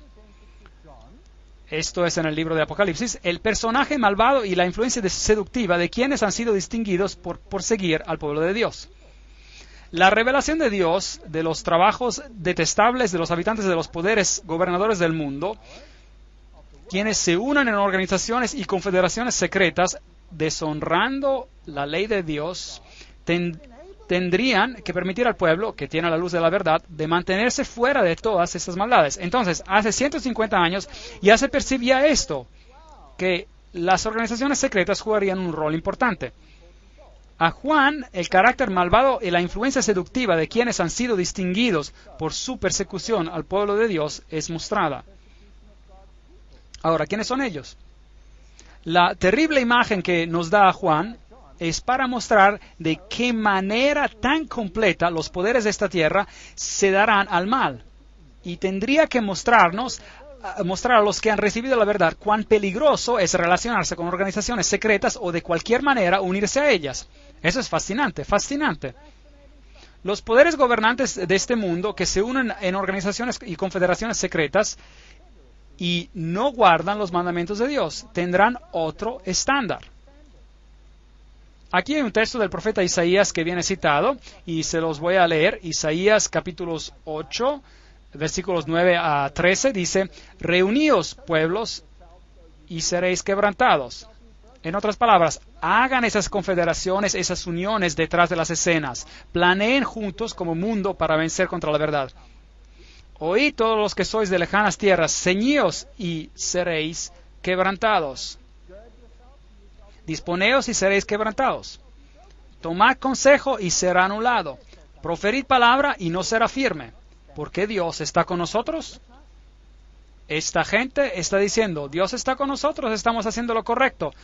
esto es en el libro de Apocalipsis, el personaje malvado y la influencia seductiva de quienes han sido distinguidos por, por seguir al pueblo de Dios. La revelación de Dios de los trabajos detestables de los habitantes de los poderes gobernadores del mundo, quienes se unen en organizaciones y confederaciones secretas, deshonrando la ley de Dios, ten, tendrían que permitir al pueblo, que tiene la luz de la verdad, de mantenerse fuera de todas estas maldades. Entonces, hace ciento cincuenta años ya se percibía esto, que las organizaciones secretas jugarían un rol importante. A Juan, el carácter malvado y la influencia seductiva de quienes han sido distinguidos por su persecución al pueblo de Dios es mostrada. Ahora, ¿quiénes son ellos? La terrible imagen que nos da a Juan es para mostrar de qué manera tan completa los poderes de esta tierra se darán al mal. Y tendría que mostrarnos, uh, mostrar a los que han recibido la verdad cuán peligroso es relacionarse con organizaciones secretas o de cualquier manera unirse a ellas. Eso es fascinante, fascinante. Los poderes gobernantes de este mundo que se unen en organizaciones y confederaciones secretas y no guardan los mandamientos de Dios tendrán otro estándar. Aquí hay un texto del profeta Isaías que viene citado y se los voy a leer. Isaías capítulos ocho, versículos nueve a trece dice: Reuníos, pueblos, y seréis quebrantados. En otras palabras, hagan esas confederaciones, esas uniones detrás de las escenas. Planeen juntos como mundo para vencer contra la verdad. Oíd todos los que sois de lejanas tierras, ceñíos y seréis quebrantados. Disponeos y seréis quebrantados. Tomad consejo y será anulado. Proferid palabra y no será firme. ¿Por qué Dios está con nosotros? Esta gente está diciendo, Dios está con nosotros, estamos haciendo lo correcto.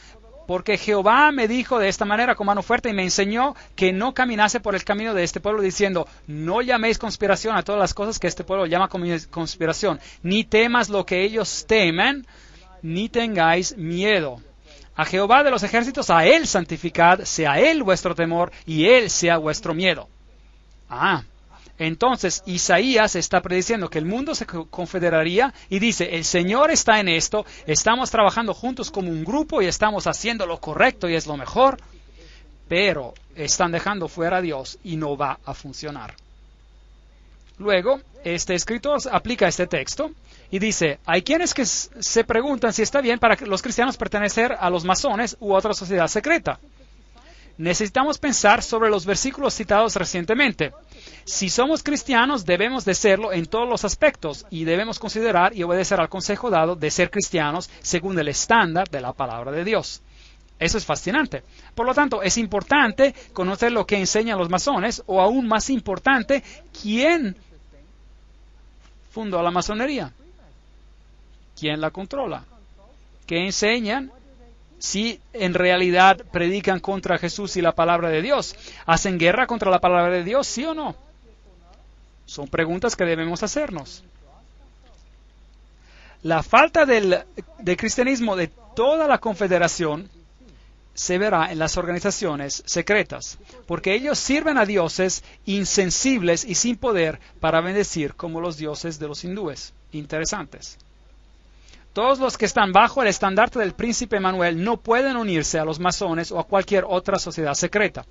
porque Jehová me dijo de esta manera con mano fuerte y me enseñó que no caminase por el camino de este pueblo, diciendo, no llaméis conspiración a todas las cosas que este pueblo llama conspiración, ni temas lo que ellos temen, ni tengáis miedo. A Jehová de los ejércitos, a Él santificad, sea Él vuestro temor, y Él sea vuestro miedo. Ah, entonces Isaías está prediciendo que el mundo se confederaría y dice, el Señor está en esto, estamos trabajando juntos como un grupo y estamos haciendo lo correcto y es lo mejor, pero están dejando fuera a Dios y no va a funcionar. Luego, este escritor aplica este texto y dice, hay quienes que se preguntan si está bien para los cristianos pertenecer a los masones u otra sociedad secreta. Necesitamos pensar sobre los versículos citados recientemente. Si somos cristianos, debemos de serlo en todos los aspectos y debemos considerar y obedecer al consejo dado de ser cristianos según el estándar de la palabra de Dios. Eso es fascinante. Por lo tanto, es importante conocer lo que enseñan los masones, o aún más importante, quién fundó la masonería, quién la controla, qué enseñan, si en realidad predican contra Jesús y la palabra de Dios. ¿Hacen guerra contra la palabra de Dios, sí o no? Son preguntas que debemos hacernos. La falta del, de cristianismo de toda la confederación se verá en las organizaciones secretas, porque ellos sirven a dioses insensibles y sin poder para bendecir como los dioses de los hindúes. Interesantes. Todos los que están bajo el estandarte del príncipe Emanuel no pueden unirse a los masones o a cualquier otra sociedad secreta.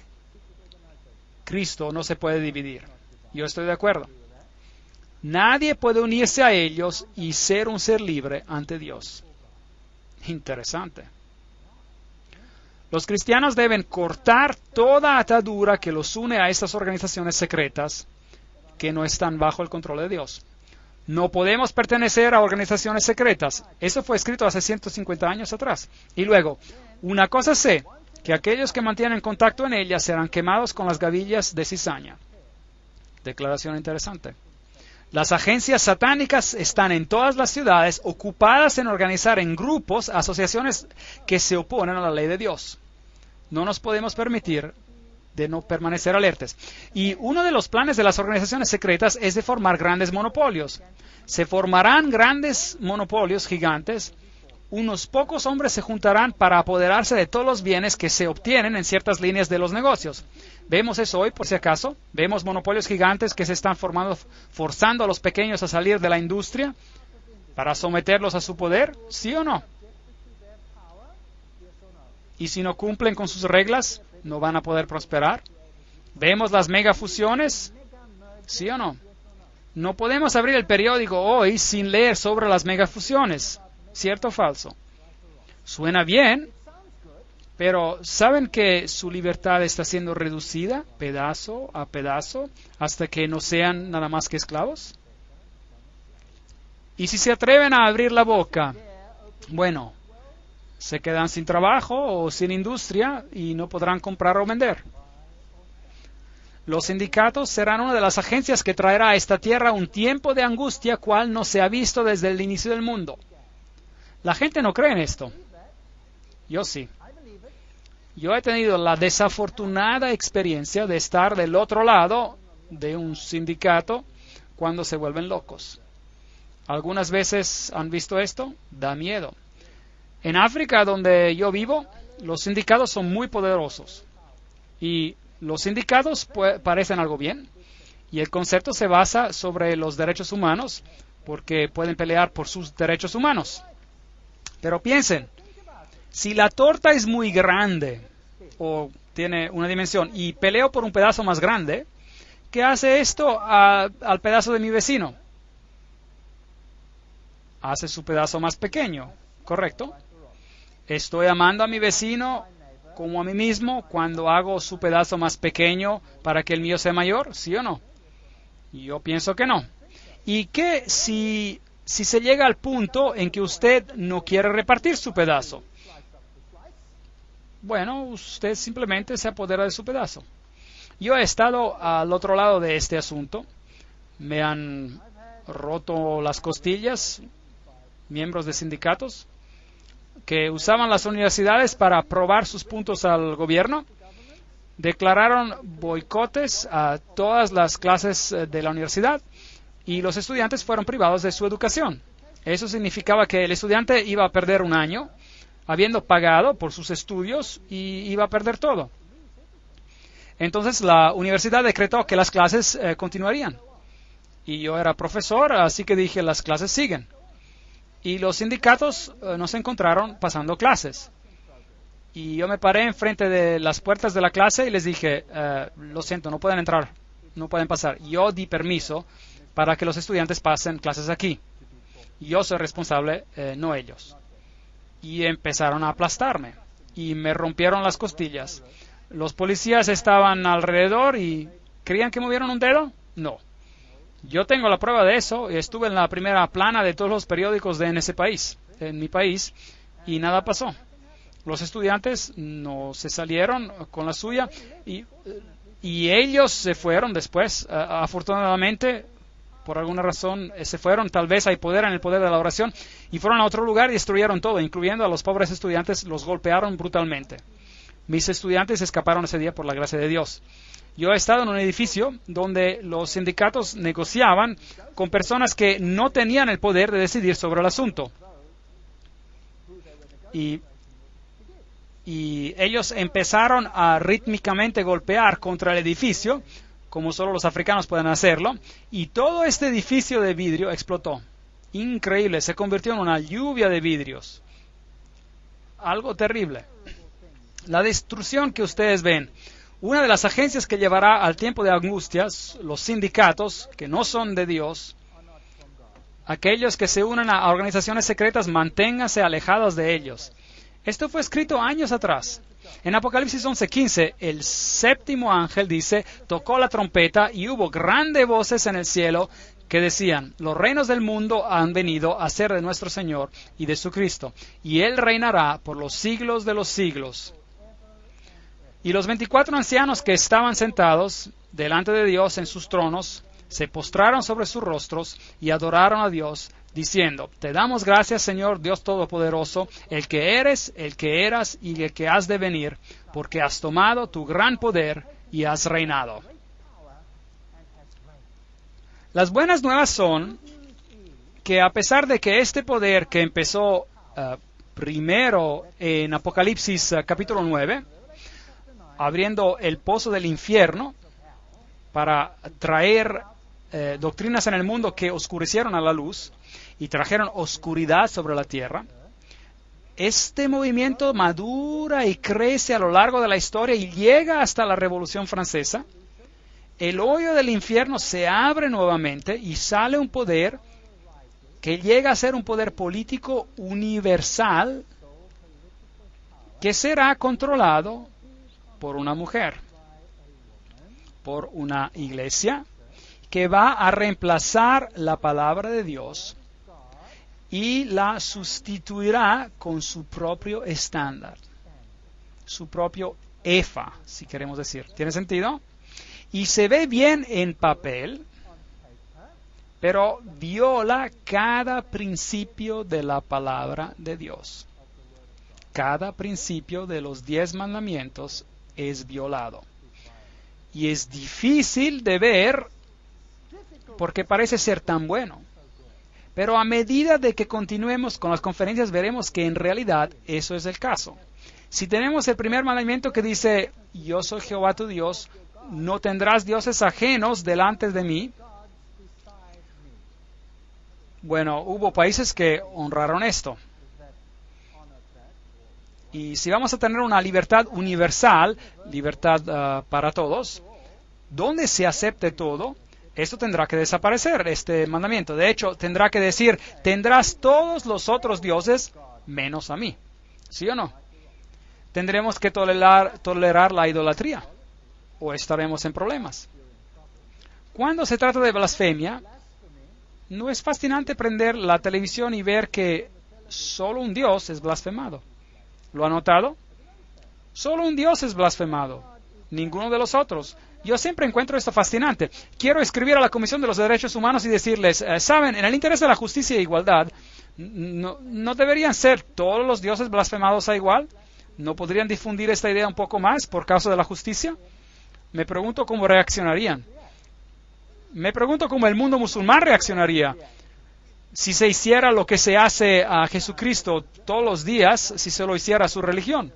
Cristo no se puede dividir. Yo estoy de acuerdo. Nadie puede unirse a ellos y ser un ser libre ante Dios. Interesante. Los cristianos deben cortar toda atadura que los une a estas organizaciones secretas que no están bajo el control de Dios. No podemos pertenecer a organizaciones secretas. Eso fue escrito hace ciento cincuenta años atrás. Y luego, una cosa sé, que aquellos que mantienen contacto en ellas serán quemados con las gavillas de cizaña. Declaración interesante. Las agencias satánicas están en todas las ciudades ocupadas en organizar en grupos asociaciones que se oponen a la ley de Dios. No nos podemos permitir de no permanecer alertas. Y uno de los planes de las organizaciones secretas es de formar grandes monopolios. Se formarán grandes monopolios gigantes. Unos pocos hombres se juntarán para apoderarse de todos los bienes que se obtienen en ciertas líneas de los negocios. Vemos eso hoy, por si acaso. Vemos monopolios gigantes que se están formando, forzando a los pequeños a salir de la industria para someterlos a su poder, ¿sí o no? Y si no cumplen con sus reglas, no van a poder prosperar. ¿Vemos las megafusiones? ¿Sí o no? No podemos abrir el periódico hoy sin leer sobre las megafusiones. ¿Cierto o falso? Suena bien, pero ¿saben que su libertad está siendo reducida pedazo a pedazo hasta que no sean nada más que esclavos? Y si se atreven a abrir la boca, bueno, se quedan sin trabajo o sin industria y no podrán comprar o vender. Los sindicatos serán una de las agencias que traerá a esta tierra un tiempo de angustia cual no se ha visto desde el inicio del mundo. La gente no cree en esto. Yo sí. Yo he tenido la desafortunada experiencia de estar del otro lado de un sindicato cuando se vuelven locos. ¿Algunas veces han visto esto? Da miedo. En África, donde yo vivo, los sindicatos son muy poderosos. Y los sindicatos pues, parecen algo bien. Y el concepto se basa sobre los derechos humanos, porque pueden pelear por sus derechos humanos. Pero piensen, si la torta es muy grande o tiene una dimensión y peleo por un pedazo más grande, ¿qué hace esto a, al pedazo de mi vecino? Hace su pedazo más pequeño, ¿correcto? ¿Estoy amando a mi vecino como a mí mismo cuando hago su pedazo más pequeño para que el mío sea mayor? ¿Sí o no? Yo pienso que no. ¿Y qué si, si se llega al punto en que usted no quiere repartir su pedazo? Bueno, usted simplemente se apodera de su pedazo. Yo he estado al otro lado de este asunto. Me han roto las costillas miembros de sindicatos que usaban las universidades para probar sus puntos al gobierno, declararon boicotes a todas las clases de la universidad y los estudiantes fueron privados de su educación. Eso significaba que el estudiante iba a perder un año habiendo pagado por sus estudios y iba a perder todo. Entonces la universidad decretó que las clases eh, continuarían. Y yo era profesor, así que dije, las clases siguen. Y los sindicatos eh, nos encontraron pasando clases. Y yo me paré enfrente de las puertas de la clase y les dije, eh, lo siento, no pueden entrar, no pueden pasar. Yo di permiso para que los estudiantes pasen clases aquí. Yo soy responsable, eh, no ellos. Y empezaron a aplastarme y me rompieron las costillas. Los policías estaban alrededor y ¿creían que movieron un dedo? No. Yo tengo la prueba de eso y estuve en la primera plana de todos los periódicos de en ese país, en mi país, y nada pasó. Los estudiantes no se salieron con la suya y, y ellos se fueron después. Uh, afortunadamente, por alguna razón, se fueron. Tal vez hay poder en el poder de la oración. Y fueron a otro lugar y destruyeron todo, incluyendo a los pobres estudiantes. Los golpearon brutalmente. Mis estudiantes escaparon ese día por la gracia de Dios. Yo he estado en un edificio donde los sindicatos negociaban con personas que no tenían el poder de decidir sobre el asunto. Y, y ellos empezaron a rítmicamente golpear contra el edificio, como solo los africanos pueden hacerlo, y todo este edificio de vidrio explotó. Increíble, se convirtió en una lluvia de vidrios. Algo terrible. La destrucción que ustedes ven. Una de las agencias que llevará al tiempo de angustias, los sindicatos, que no son de Dios, aquellos que se unen a organizaciones secretas, manténganse alejados de ellos. Esto fue escrito años atrás. En Apocalipsis once quince, el séptimo ángel dice, tocó la trompeta y hubo grandes voces en el cielo que decían, los reinos del mundo han venido a ser de nuestro Señor y de su Cristo, y Él reinará por los siglos de los siglos. Y los veinticuatro ancianos que estaban sentados delante de Dios en sus tronos, se postraron sobre sus rostros y adoraron a Dios, diciendo, te damos gracias, Señor Dios Todopoderoso, el que eres, el que eras y el que has de venir, porque has tomado tu gran poder y has reinado. Las buenas nuevas son que a pesar de que este poder que empezó uh, primero en Apocalipsis uh, capítulo nueve, abriendo el pozo del infierno para traer eh, doctrinas en el mundo que oscurecieron a la luz y trajeron oscuridad sobre la tierra, este movimiento madura y crece a lo largo de la historia y llega hasta la Revolución Francesa. El hoyo del infierno se abre nuevamente y sale un poder que llega a ser un poder político universal que será controlado por una mujer, por una iglesia que va a reemplazar la palabra de Dios y la sustituirá con su propio estándar, su propio efa, si queremos decir. ¿Tiene sentido? Y se ve bien en papel, pero viola cada principio de la palabra de Dios. Cada principio de los diez mandamientos es violado. Y es difícil de ver porque parece ser tan bueno. Pero a medida de que continuemos con las conferencias veremos que en realidad eso es el caso. Si tenemos el primer mandamiento que dice, yo soy Jehová tu Dios, no tendrás dioses ajenos delante de mí. Bueno, hubo países que honraron esto. Y si vamos a tener una libertad universal, libertad uh, para todos, donde se acepte todo, esto tendrá que desaparecer, este mandamiento. De hecho, tendrá que decir, tendrás todos los otros dioses menos a mí. ¿Sí o no? Tendremos que tolerar, tolerar la idolatría, o estaremos en problemas. Cuando se trata de blasfemia, ¿no es fascinante prender la televisión y ver que solo un Dios es blasfemado? ¿Lo ha notado? Solo un Dios es blasfemado, ninguno de los otros. Yo siempre encuentro esto fascinante. Quiero escribir a la Comisión de los Derechos Humanos y decirles, eh, saben, en el interés de la justicia e igualdad, ¿No, no deberían ser todos los dioses blasfemados a igual? ¿No podrían difundir esta idea un poco más por causa de la justicia? Me pregunto cómo reaccionarían. Me pregunto cómo el mundo musulmán reaccionaría si se hiciera lo que se hace a Jesucristo todos los días, si se lo hiciera a su religión.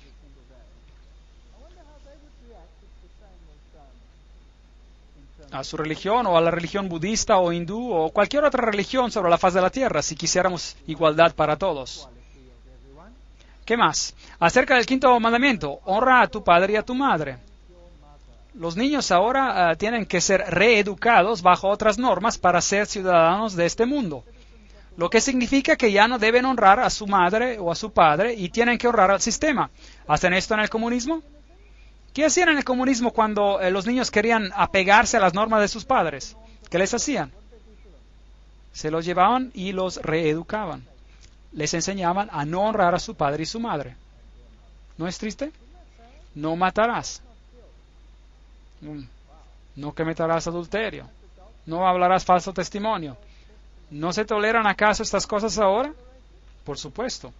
A su religión o a la religión budista o hindú o cualquier otra religión sobre la faz de la tierra, si quisiéramos igualdad para todos. ¿Qué más? Acerca del quinto mandamiento, honra a tu padre y a tu madre. Los niños ahora uh, tienen que ser reeducados bajo otras normas para ser ciudadanos de este mundo, lo que significa que ya no deben honrar a su madre o a su padre y tienen que honrar al sistema. ¿Hacen esto en el comunismo? ¿Qué hacían en el comunismo cuando eh, los niños querían apegarse a las normas de sus padres? ¿Qué les hacían? Se los llevaban y los reeducaban. Les enseñaban a no honrar a su padre y su madre. ¿No es triste? No matarás. No cometerás adulterio. No hablarás falso testimonio. ¿No se toleran acaso estas cosas ahora? Por supuesto.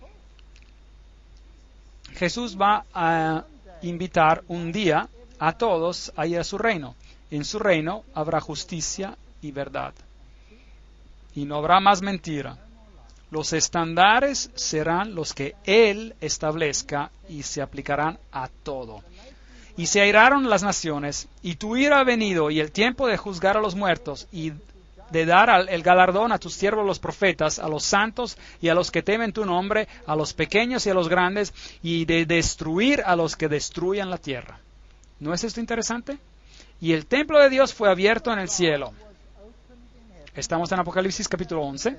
Jesús va a invitar un día a todos a ir a su reino. En su reino habrá justicia y verdad. Y no habrá más mentira. Los estándares serán los que Él establezca y se aplicarán a todo. Y se airaron las naciones, y tu ira ha venido, y el tiempo de juzgar a los muertos, y de dar el galardón a tus siervos los profetas, a los santos y a los que temen tu nombre, a los pequeños y a los grandes, y de destruir a los que destruyan la tierra. ¿No es esto interesante? Y el templo de Dios fue abierto en el cielo. Estamos en Apocalipsis capítulo once.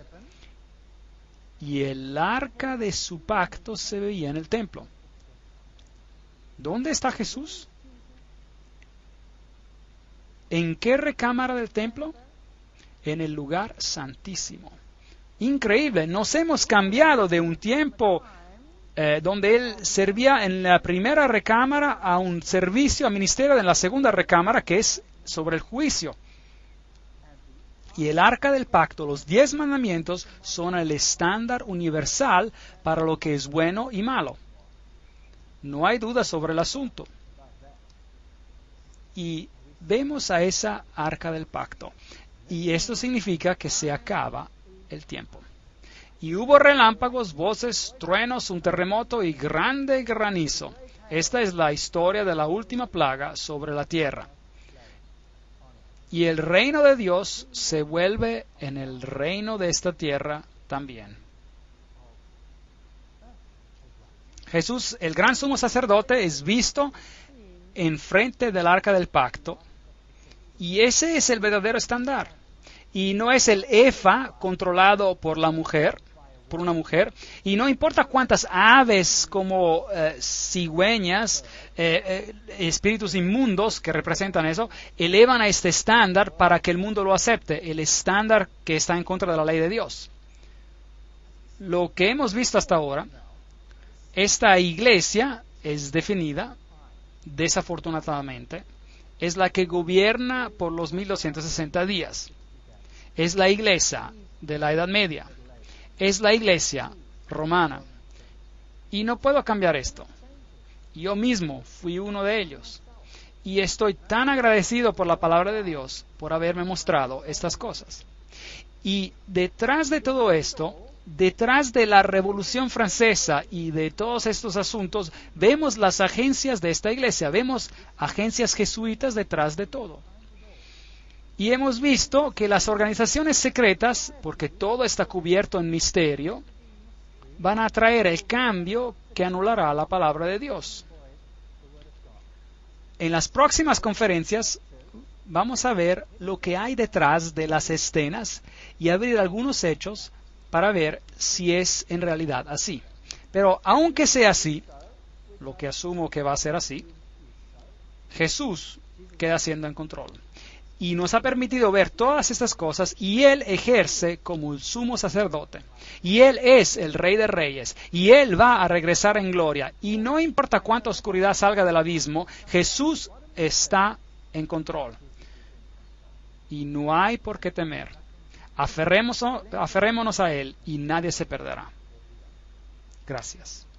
Y el arca de su pacto se veía en el templo. ¿Dónde está Jesús? ¿En qué recámara del templo? En el lugar santísimo. Increíble, nos hemos cambiado de un tiempo eh, donde Él servía en la primera recámara a un servicio, a ministerio en la segunda recámara, que es sobre el juicio. Y el arca del pacto, los diez mandamientos, son el estándar universal para lo que es bueno y malo. No hay duda sobre el asunto. Y vemos a esa arca del pacto. Y esto significa que se acaba el tiempo. Y hubo relámpagos, voces, truenos, un terremoto y grande granizo. Esta es la historia de la última plaga sobre la tierra. Y el reino de Dios se vuelve en el reino de esta tierra también. Jesús, el gran sumo sacerdote, es visto enfrente del arca del pacto. Y ese es el verdadero estándar. Y no es el efa controlado por la mujer, por una mujer. Y no importa cuántas aves como eh, cigüeñas, eh, eh, espíritus inmundos que representan eso, elevan a este estándar para que el mundo lo acepte, el estándar que está en contra de la ley de Dios. Lo que hemos visto hasta ahora, esta iglesia es definida, desafortunadamente, es la que gobierna por los mil doscientos sesenta días. Es la iglesia de la Edad Media. Es la iglesia romana. Y no puedo cambiar esto. Yo mismo fui uno de ellos. Y estoy tan agradecido por la palabra de Dios por haberme mostrado estas cosas. Y detrás de todo esto, detrás de la Revolución Francesa y de todos estos asuntos, vemos las agencias de esta iglesia, vemos agencias jesuitas detrás de todo. Y hemos visto que las organizaciones secretas, porque todo está cubierto en misterio, van a traer el cambio que anulará la palabra de Dios. En las próximas conferencias vamos a ver lo que hay detrás de las escenas y abrir algunos hechos para ver si es en realidad así. Pero aunque sea así, lo que asumo que va a ser así, Jesús queda siendo en control. Y nos ha permitido ver todas estas cosas y Él ejerce como el sumo sacerdote. Y Él es el Rey de Reyes. Y Él va a regresar en gloria. Y no importa cuánta oscuridad salga del abismo, Jesús está en control. Y no hay por qué temer. Aferremos- aferrémonos a Él y nadie se perderá. Gracias.